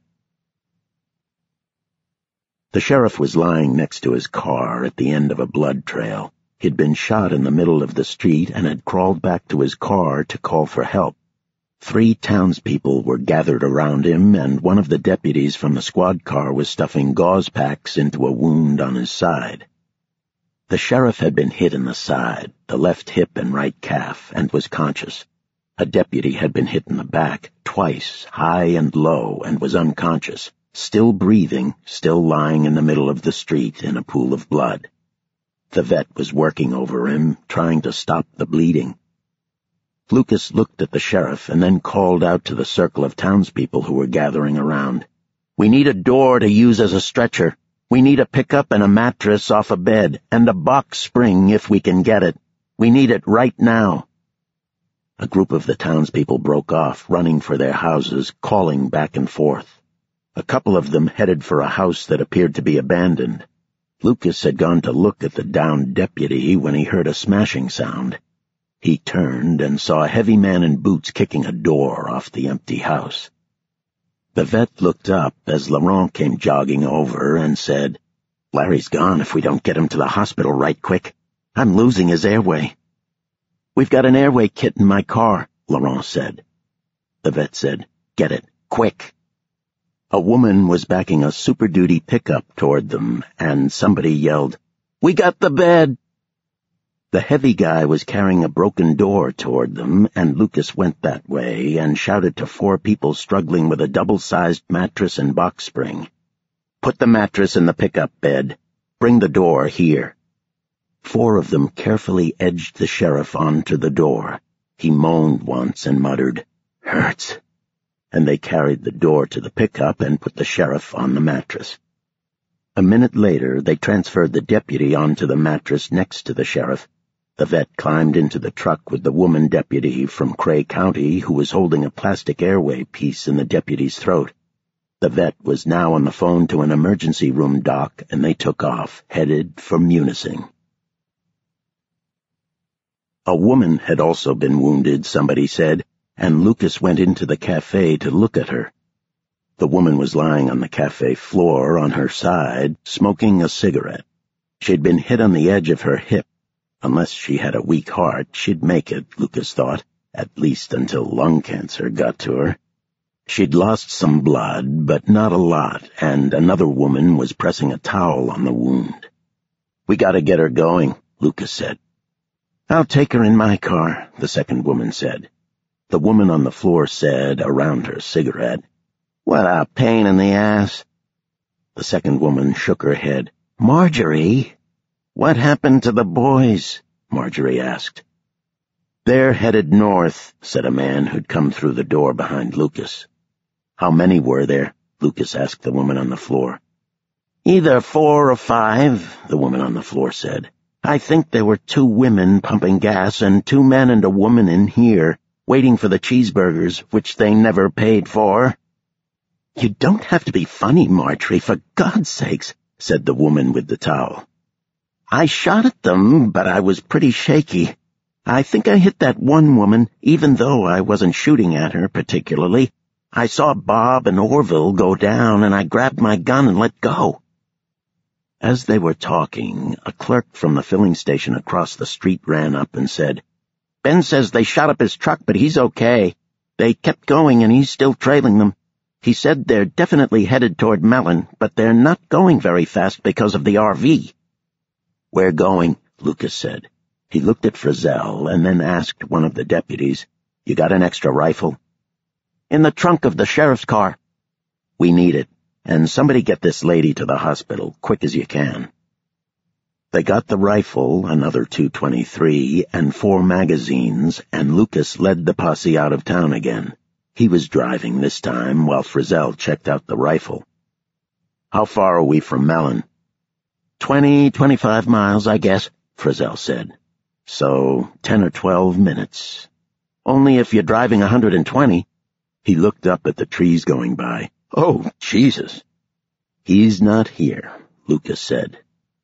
S1: The sheriff was lying next to his car at the end of a blood trail. He'd been shot in the middle of the street and had crawled back to his car to call for help. Three townspeople were gathered around him, and one of the deputies from the squad car was stuffing gauze packs into a wound on his side. The sheriff had been hit in the side, the left hip and right calf, and was conscious. A deputy had been hit in the back, twice, high and low, and was unconscious, still breathing, still lying in the middle of the street in a pool of blood. The vet was working over him, trying to stop the bleeding. Lucas looked at the sheriff and then called out to the circle of townspeople who were gathering around. "We need a door to use as a stretcher. We need a pickup and a mattress off a bed, and a box spring if we can get it. We need it right now." A group of the townspeople broke off, running for their houses, calling back and forth. A couple of them headed for a house that appeared to be abandoned. Lucas had gone to look at the downed deputy when he heard a smashing sound. He turned and saw a heavy man in boots kicking a door off the empty house. The vet looked up as Laurent came jogging over and said, "Larry's gone if we don't get him to the hospital right quick. I'm losing his airway." "We've got an airway kit in my car," Laurent said. The vet said, "Get it, quick." A woman was backing a Super Duty pickup toward them, and somebody yelled, "We got the bed!" The heavy guy was carrying a broken door toward them, and Lucas went that way and shouted to four people struggling with a double-sized mattress and box spring, "Put the mattress in the pickup bed. Bring the door here." Four of them carefully edged the sheriff onto the door. He moaned once and muttered, "Hurts," and they carried the door to the pickup and put the sheriff on the mattress. A minute later, they transferred the deputy onto the mattress next to the sheriff. The vet climbed into the truck with the woman deputy from Cray County who was holding a plastic airway piece in the deputy's throat. The vet was now on the phone to an emergency room doc, and they took off, headed for Munising. A woman had also been wounded, somebody said, and Lucas went into the cafe to look at her. The woman was lying on the cafe floor on her side, smoking a cigarette. She'd been hit on the edge of her hip. Unless she had a weak heart, she'd make it, Lucas thought, at least until lung cancer got to her. She'd lost some blood, but not a lot, and another woman was pressing a towel on the wound. "We gotta get her going," Lucas said. "I'll take her in my car," the second woman said. The woman on the floor said, around her cigarette, "What a pain in the ass." The second woman shook her head. "Marjorie?" "What happened to the boys?" Marjorie asked. "They're headed north," said a man who'd come through the door behind Lucas. "How many were there?" Lucas asked the woman on the floor. "Either four or five," the woman on the floor said. "I think there were two women pumping gas and two men and a woman in here, waiting for the cheeseburgers, which they never paid for." "You don't have to be funny, Marjorie, for God's sakes," said the woman with the towel. "I shot at them, but I was pretty shaky. I think I hit that one woman, even though I wasn't shooting at her particularly. I saw Bob and Orville go down, and I grabbed my gun and let go." As they were talking, a clerk from the filling station across the street ran up and said, "Ben says they shot up his truck, but he's okay. They kept going, and he's still trailing them. He said they're definitely headed toward Mellon, but they're not going very fast because of the R V." "We're going," Lucas said. He looked at Frizzell and then asked one of the deputies, "You got an extra rifle?" "In the trunk of the sheriff's car." "We need it, and somebody get this lady to the hospital, quick as you can." They got the rifle, another two twenty-three, and four magazines, and Lucas led the posse out of town again. He was driving this time while Frizzell checked out the rifle. "How far are we from Mellon?" Twenty, twenty-five miles, I guess," Frizzell said. "So, ten or twelve minutes. Only if you're driving a hundred and twenty." He looked up at the trees going by. "Oh, Jesus." "He's not here," Lucas said.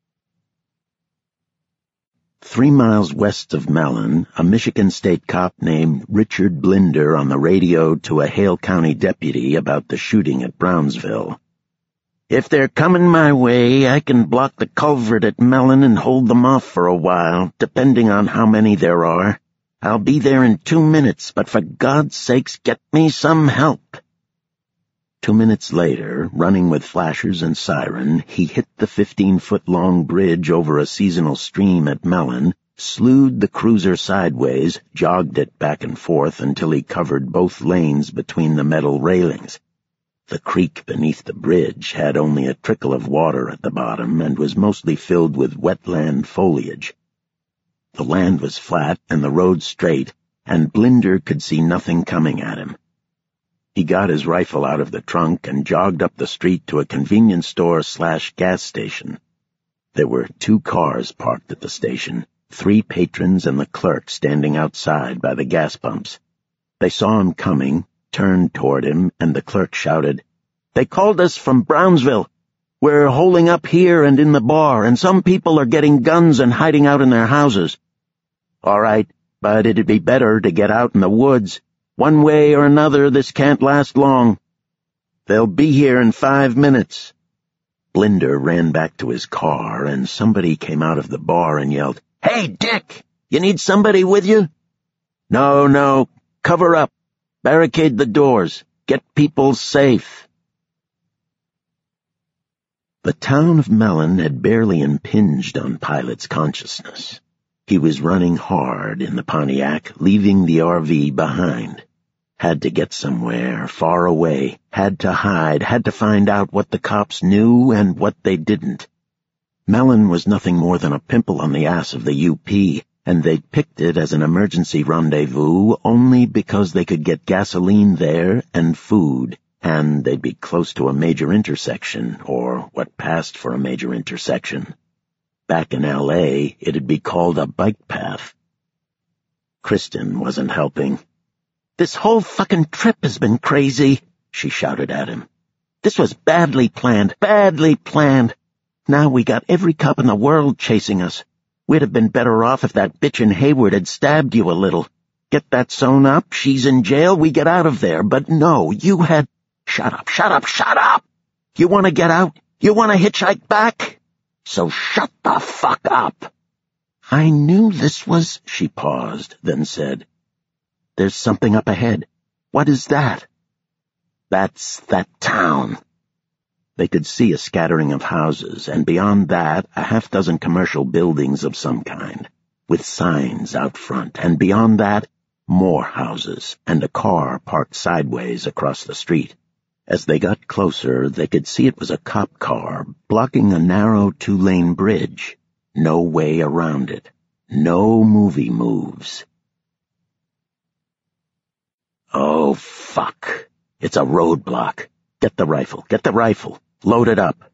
S1: Three miles west of Mellon, a Michigan State cop named Richard Blinder on the radio to a Hale County deputy about the shooting at Brownsville. "If they're coming my way, I can block the culvert at Mellon and hold them off for a while, depending on how many there are. I'll be there in two minutes, but for God's sakes, get me some help." Two minutes later, running with flashers and siren, he hit the fifteen-foot-long bridge over a seasonal stream at Mellon, slewed the cruiser sideways, jogged it back and forth until he covered both lanes between the metal railings. The creek beneath the bridge had only a trickle of water at the bottom and was mostly filled with wetland foliage. The land was flat and the road straight, and Blinder could see nothing coming at him. He got his rifle out of the trunk and jogged up the street to a convenience store slash gas station. There were two cars parked at the station, three patrons and the clerk standing outside by the gas pumps. They saw him coming, turned toward him, and the clerk shouted, "They called us from Brownsville. We're holding up here and in the bar, and some people are getting guns and hiding out in their houses." "All right, but it'd be better to get out in the woods. One way or another, this can't last long." "They'll be here in five minutes." Blinder ran back to his car, and somebody came out of the bar and yelled, "Hey, Dick! You need somebody with you?" "No, no. Cover up. Barricade the doors. Get people safe." The town of Mellon had barely impinged on Pilot's consciousness. He was running hard in the Pontiac, leaving the R V behind. Had to get somewhere, far away, had to hide, had to find out what the cops knew and what they didn't. Mellon was nothing more than a pimple on the ass of the U P, and they'd picked it as an emergency rendezvous only because they could get gasoline there and food, and they'd be close to a major intersection, or what passed for a major intersection. Back in L A, it'd be called a bike path. Kristen wasn't helping. "This whole fucking trip has been crazy," she shouted at him. "This was badly planned, badly planned. Now we got every cop in the world chasing us. We'd have been better off if that bitch in Hayward had stabbed you a little. Get that sewn up, she's in jail, we get out of there. But no, you had—" "Shut up, shut up, shut up! You want to get out? You want to hitchhike back? So shut the fuck up!" "I knew this was—" She paused, then said, "There's something up ahead. What is that?" "That's that town." They could see a scattering of houses, and beyond that, a half-dozen commercial buildings of some kind, with signs out front, and beyond that, more houses, and a car parked sideways across the street. As they got closer, they could see it was a cop car, blocking a narrow two-lane bridge. No way around it. No movie moves. "Oh, fuck. It's a roadblock. Get the rifle, get the rifle. Load it up."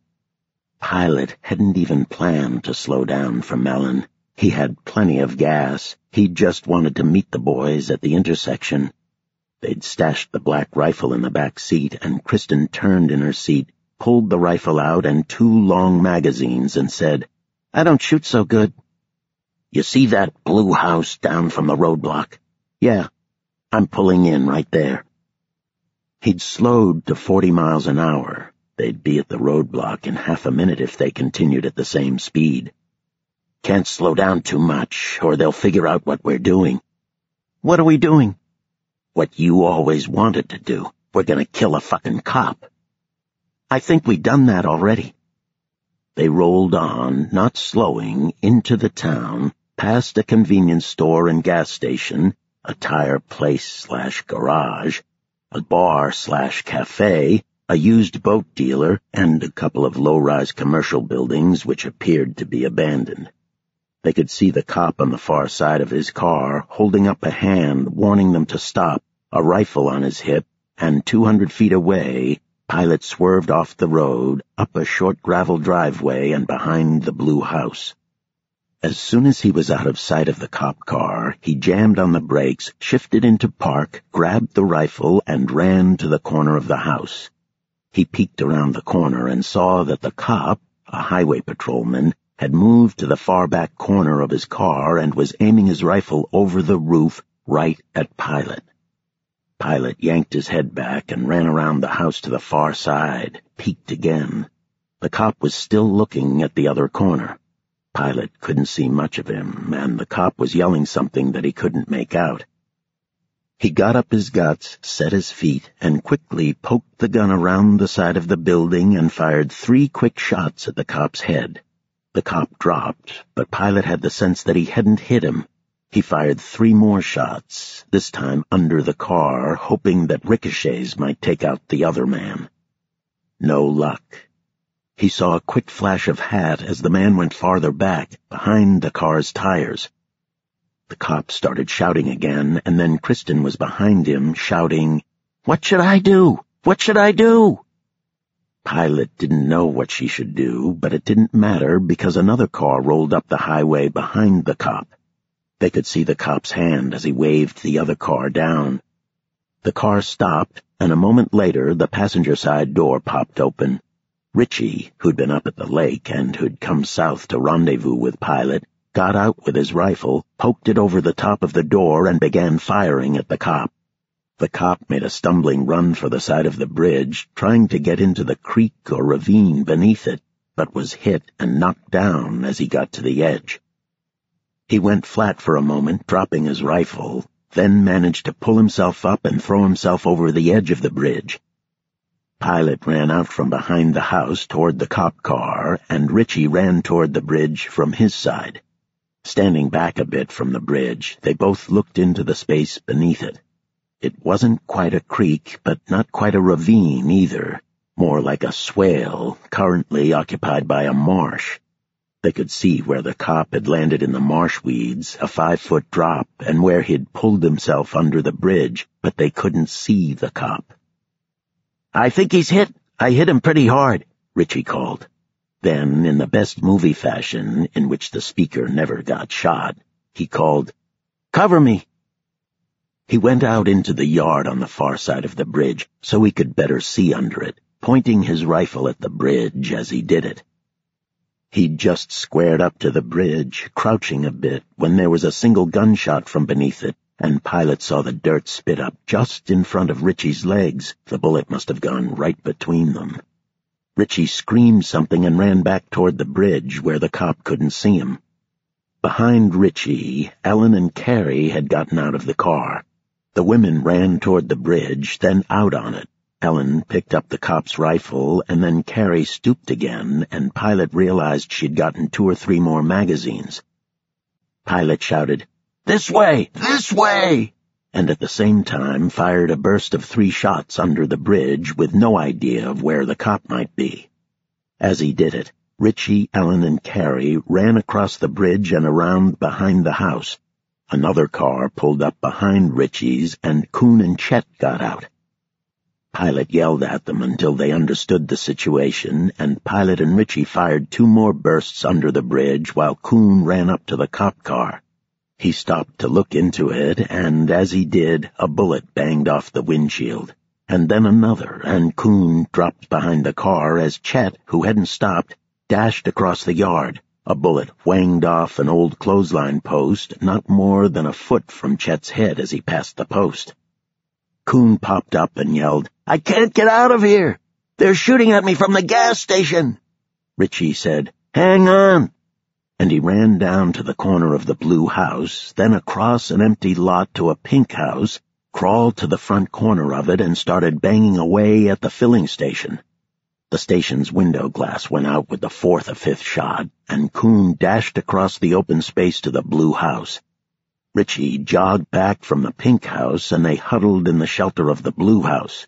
S1: Pilot hadn't even planned to slow down for Mellon. He had plenty of gas. He just wanted to meet the boys at the intersection. They'd stashed the black rifle in the back seat, and Kristen turned in her seat, pulled the rifle out and two long magazines, and said, "I don't shoot so good." "You see that blue house down from the roadblock?" "Yeah. I'm pulling in right there." He'd slowed to forty miles an hour. They'd be at the roadblock in half a minute if they continued at the same speed. "Can't slow down too much, or they'll figure out what we're doing." "What are we doing?" "What you always wanted to do. We're gonna kill a fucking cop." "I think we've done that already." They rolled on, not slowing, into the town, past a convenience store and gas station, a tire place slash garage, a bar slash cafe, a used boat dealer, and a couple of low-rise commercial buildings which appeared to be abandoned. They could see the cop on the far side of his car, holding up a hand, warning them to stop, a rifle on his hip, and two hundred feet away, Pilot swerved off the road, up a short gravel driveway and behind the blue house. As soon as he was out of sight of the cop car, he jammed on the brakes, shifted into park, grabbed the rifle, and ran to the corner of the house. He peeked around the corner and saw that the cop, a highway patrolman, had moved to the far back corner of his car and was aiming his rifle over the roof right at Pilot. Pilot yanked his head back and ran around the house to the far side, peeked again. The cop was still looking at the other corner. Pilot couldn't see much of him, and the cop was yelling something that he couldn't make out. He got up his guts, set his feet, and quickly poked the gun around the side of the building and fired three quick shots at the cop's head. The cop dropped, but Pilot had the sense that he hadn't hit him. He fired three more shots, this time under the car, hoping that ricochets might take out the other man. No luck. He saw a quick flash of hat as the man went farther back, behind the car's tires. The cop started shouting again, and then Kristen was behind him, shouting, "What should I do? What should I do?" Pilot didn't know what she should do, but it didn't matter because another car rolled up the highway behind the cop. They could see the cop's hand as he waved the other car down. The car stopped, and a moment later the passenger side door popped open. Richie, who'd been up at the lake and who'd come south to rendezvous with Pilot, got out with his rifle, poked it over the top of the door, and began firing at the cop. The cop made a stumbling run for the side of the bridge, trying to get into the creek or ravine beneath it, but was hit and knocked down as he got to the edge. He went flat for a moment, dropping his rifle, then managed to pull himself up and throw himself over the edge of the bridge. Pilot ran out from behind the house toward the cop car, and Richie ran toward the bridge from his side. Standing back a bit from the bridge, they both looked into the space beneath it. It wasn't quite a creek, but not quite a ravine either, more like a swale currently occupied by a marsh. They could see where the cop had landed in the marsh weeds, a five-foot drop, and where he'd pulled himself under the bridge, but they couldn't see the cop. "I think he's hit. I hit him pretty hard," Richie called. Then, in the best movie fashion, in which the speaker never got shot, he called, "Cover me." He went out into the yard on the far side of the bridge so he could better see under it, pointing his rifle at the bridge as he did it. He'd just squared up to the bridge, crouching a bit, when there was a single gunshot from beneath it, and Pilot saw the dirt spit up just in front of Richie's legs. The bullet must have gone right between them. Richie screamed something and ran back toward the bridge where the cop couldn't see him. Behind Richie, Ellen and Carrie had gotten out of the car. The women ran toward the bridge, then out on it. Ellen picked up the cop's rifle, and then Carrie stooped again, and Pilot realized she'd gotten two or three more magazines. Pilot shouted, "This way! This way!" and at the same time fired a burst of three shots under the bridge with no idea of where the cop might be. As he did it, Richie, Ellen, and Carrie ran across the bridge and around behind the house. Another car pulled up behind Richie's, and Coon and Chet got out. Pilot yelled at them until they understood the situation, and Pilot and Richie fired two more bursts under the bridge while Coon ran up to the cop car. He stopped to look into it, and as he did, a bullet banged off the windshield. And then another, and Coon dropped behind the car as Chet, who hadn't stopped, dashed across the yard. A bullet whanged off an old clothesline post, not more than a foot from Chet's head as he passed the post. Coon popped up and yelled, "I can't get out of here! They're shooting at me from the gas station!" Richie said, "Hang on!" and he ran down to the corner of the blue house, then across an empty lot to a pink house, crawled to the front corner of it, and started banging away at the filling station. The station's window glass went out with the fourth or fifth shot, and Coon dashed across the open space to the blue house. Richie jogged back from the pink house, and they huddled in the shelter of the blue house.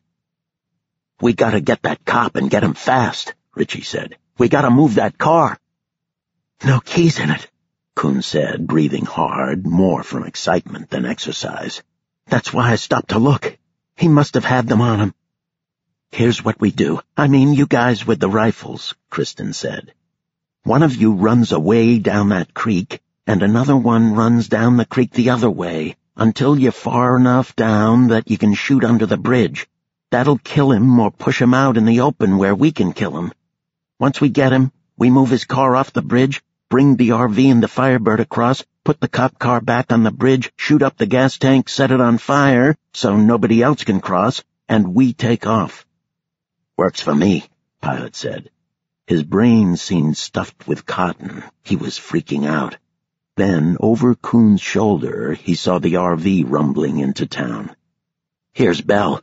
S1: "We gotta get that cop and get him fast," Richie said. "We gotta move that car." "No keys in it," Coon said, breathing hard, more from excitement than exercise. "That's why I stopped to look. He must have had them on him." "Here's what we do. I mean, you guys with the rifles," Kristen said. "One of you runs away down that creek, and another one runs down the creek the other way, until you're far enough down that you can shoot under the bridge. That'll kill him or push him out in the open where we can kill him. Once we get him, we move his car off the bridge, bring the R V and the Firebird across, put the cop car back on the bridge, shoot up the gas tank, set it on fire so nobody else can cross, and we take off." "Works for me," Pilot said. His brain seemed stuffed with cotton. He was freaking out. Then, over Coon's shoulder, he saw the R V rumbling into town. "Here's Belle."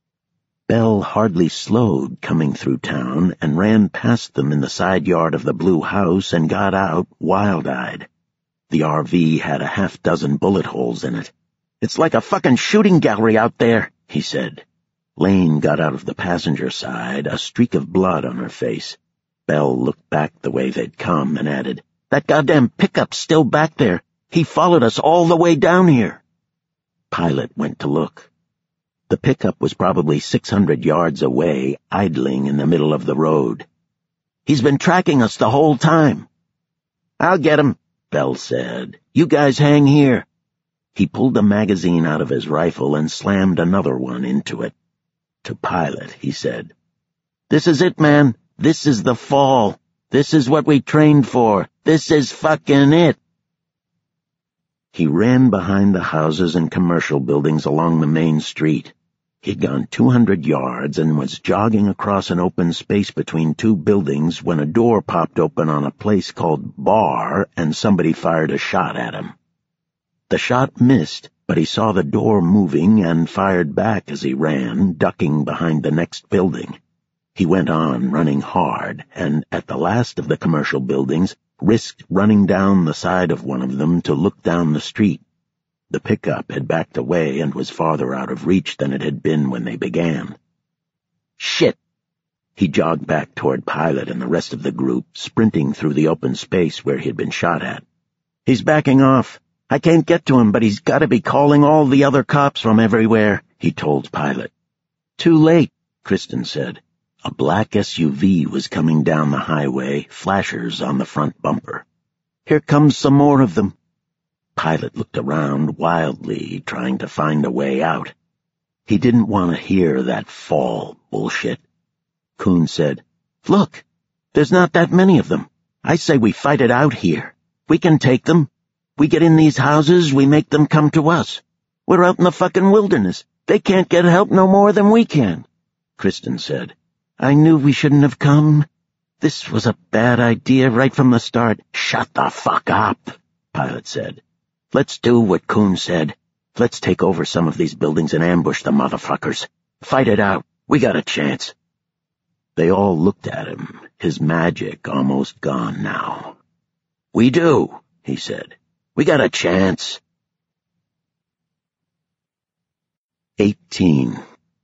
S1: Belle hardly slowed coming through town and ran past them in the side yard of the blue house and got out, wild-eyed. The R V had a half-dozen bullet holes in it. "It's like a fucking shooting gallery out there," he said. Lane got out of the passenger side, a streak of blood on her face. Belle looked back the way they'd come and added, "That goddamn pickup's still back there. He followed us all the way down here." Pilot went to look. The pickup was probably six hundred yards away, idling in the middle of the road. "He's been tracking us the whole time." "I'll get him," Bell said. "You guys hang here." He pulled a magazine out of his rifle and slammed another one into it. To Pilot, he said, "This is it, man. This is the fall. This is what we trained for. This is fucking it." He ran behind the houses and commercial buildings along the main street. He'd gone two hundred yards and was jogging across an open space between two buildings when a door popped open on a place called Bar and somebody fired a shot at him. The shot missed, but he saw the door moving and fired back as he ran, ducking behind the next building. He went on, running hard, and at the last of the commercial buildings, risked running down the side of one of them to look down the street. The pickup had backed away and was farther out of reach than it had been when they began. "Shit!" He jogged back toward Pilot and the rest of the group, sprinting through the open space where he'd been shot at. "He's backing off. I can't get to him, but he's got to be calling all the other cops from everywhere," he told Pilot. "Too late," Kristen said. A black S U V was coming down the highway, flashers on the front bumper. "Here comes some more of them." Pilot looked around wildly, trying to find a way out. He didn't want to hear that fall bullshit. Kuhn said, "Look, there's not that many of them. I say we fight it out here. We can take them. We get in these houses, we make them come to us. We're out in the fucking wilderness. They can't get help no more than we can." Kristen said, "I knew we shouldn't have come. This was a bad idea right from the start." "Shut the fuck up," Pilot said. "Let's do what Kuhn said. Let's take over some of these buildings and ambush the motherfuckers. Fight it out. We got a chance." They all looked at him, his magic almost gone now. "We do," he said. "We got a chance." Eighteen.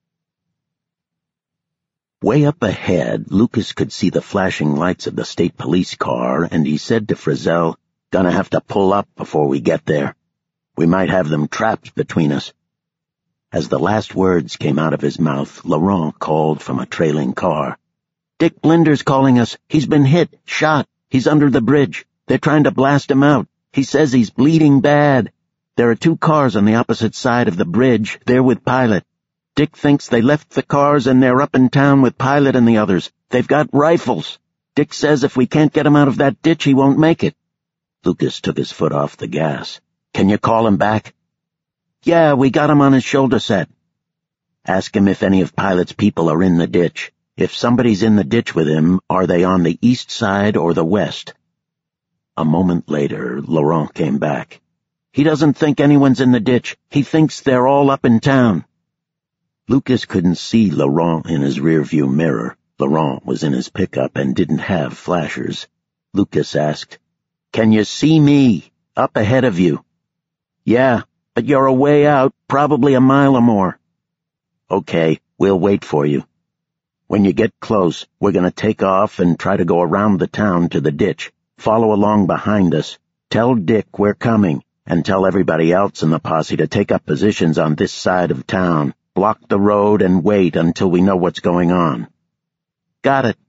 S1: Way up ahead, Lucas could see the flashing lights of the state police car, and he said to Frizzell, "Gonna have to pull up before we get there. We might have them trapped between us." As the last words came out of his mouth, Laurent called from a trailing car. "Dick Blinder's calling us. He's been hit, shot. He's under the bridge. They're trying to blast him out. He says he's bleeding bad. There are two cars on the opposite side of the bridge. They're with Pilot. Dick thinks they left the cars and they're up in town with Pilot and the others. They've got rifles. Dick says if we can't get him out of that ditch, he won't make it." Lucas took his foot off the gas. "Can you call him back?" "Yeah, we got him on his shoulder set." "Ask him if any of Pilot's people are in the ditch. If somebody's in the ditch with him, are they on the east side or the west?" A moment later, Laurent came back. "He doesn't think anyone's in the ditch. He thinks they're all up in town." Lucas couldn't see Laurent in his rearview mirror. Laurent was in his pickup and didn't have flashers. Lucas asked, "Can you see me, up ahead of you?" "Yeah, but you're a way out, probably a mile or more." "Okay, we'll wait for you. When you get close, we're going to take off and try to go around the town to the ditch. Follow along behind us. Tell Dick we're coming, and tell everybody else in the posse to take up positions on this side of town. Block the road and wait until we know what's going on." "Got it."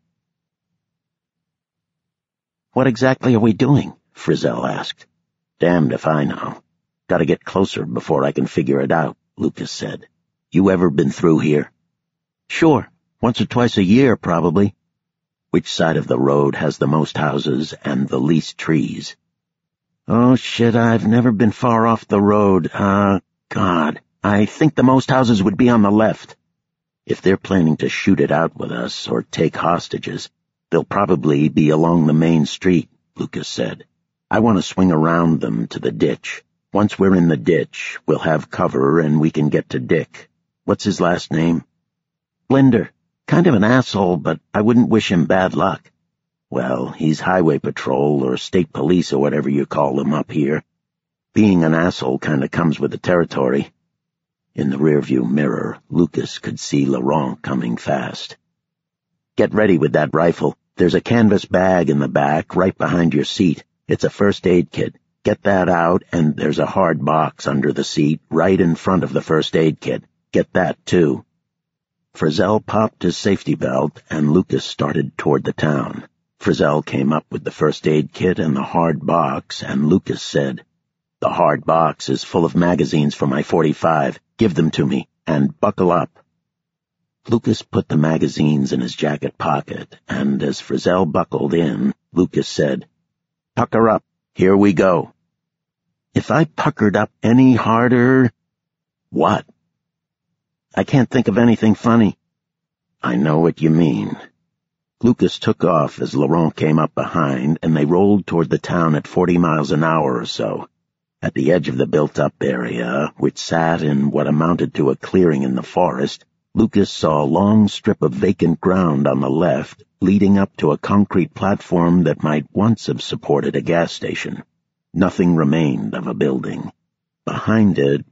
S1: "What exactly are we doing?" Frizzell asked. "Damned if I know. Gotta get closer before I can figure it out," Lucas said. "You ever been through here?" "Sure. Once or twice a year, probably." "Which side of the road has the most houses and the least trees?" "Oh, shit, I've never been far off the road. Uh, God, I think the most houses would be on the left." "If they're planning to shoot it out with us or take hostages, they'll probably be along the main street," Lucas said. "I want to swing around them to the ditch. Once we're in the ditch, we'll have cover and we can get to Dick. What's his last name?" "Blinder. Kind of an asshole, but I wouldn't wish him bad luck." "Well, he's highway patrol or state police or whatever you call them up here. Being an asshole kind of comes with the territory." In the rearview mirror, Lucas could see Laurent coming fast. "Get ready with that rifle. There's a canvas bag in the back right behind your seat. It's a first aid kit. Get that out, and there's a hard box under the seat right in front of the first aid kit. Get that, too." Frizzell popped his safety belt, and Lucas started toward the town. Frizzell came up with the first aid kit and the hard box, and Lucas said, "The hard box is full of magazines for my forty-five. Give them to me, and buckle up." Lucas put the magazines in his jacket pocket, and as Frizzell buckled in, Lucas said, "Pucker up. Here we go." "If I puckered up any harder—" "What?" "I can't think of anything funny." "I know what you mean." Lucas took off as Laurent came up behind, and they rolled toward the town at forty miles an hour or so. At the edge of the built-up area, which sat in what amounted to a clearing in the forest, Lucas saw a long strip of vacant ground on the left, leading up to a concrete platform that might once have supported a gas station. Nothing remained of a building. Behind it,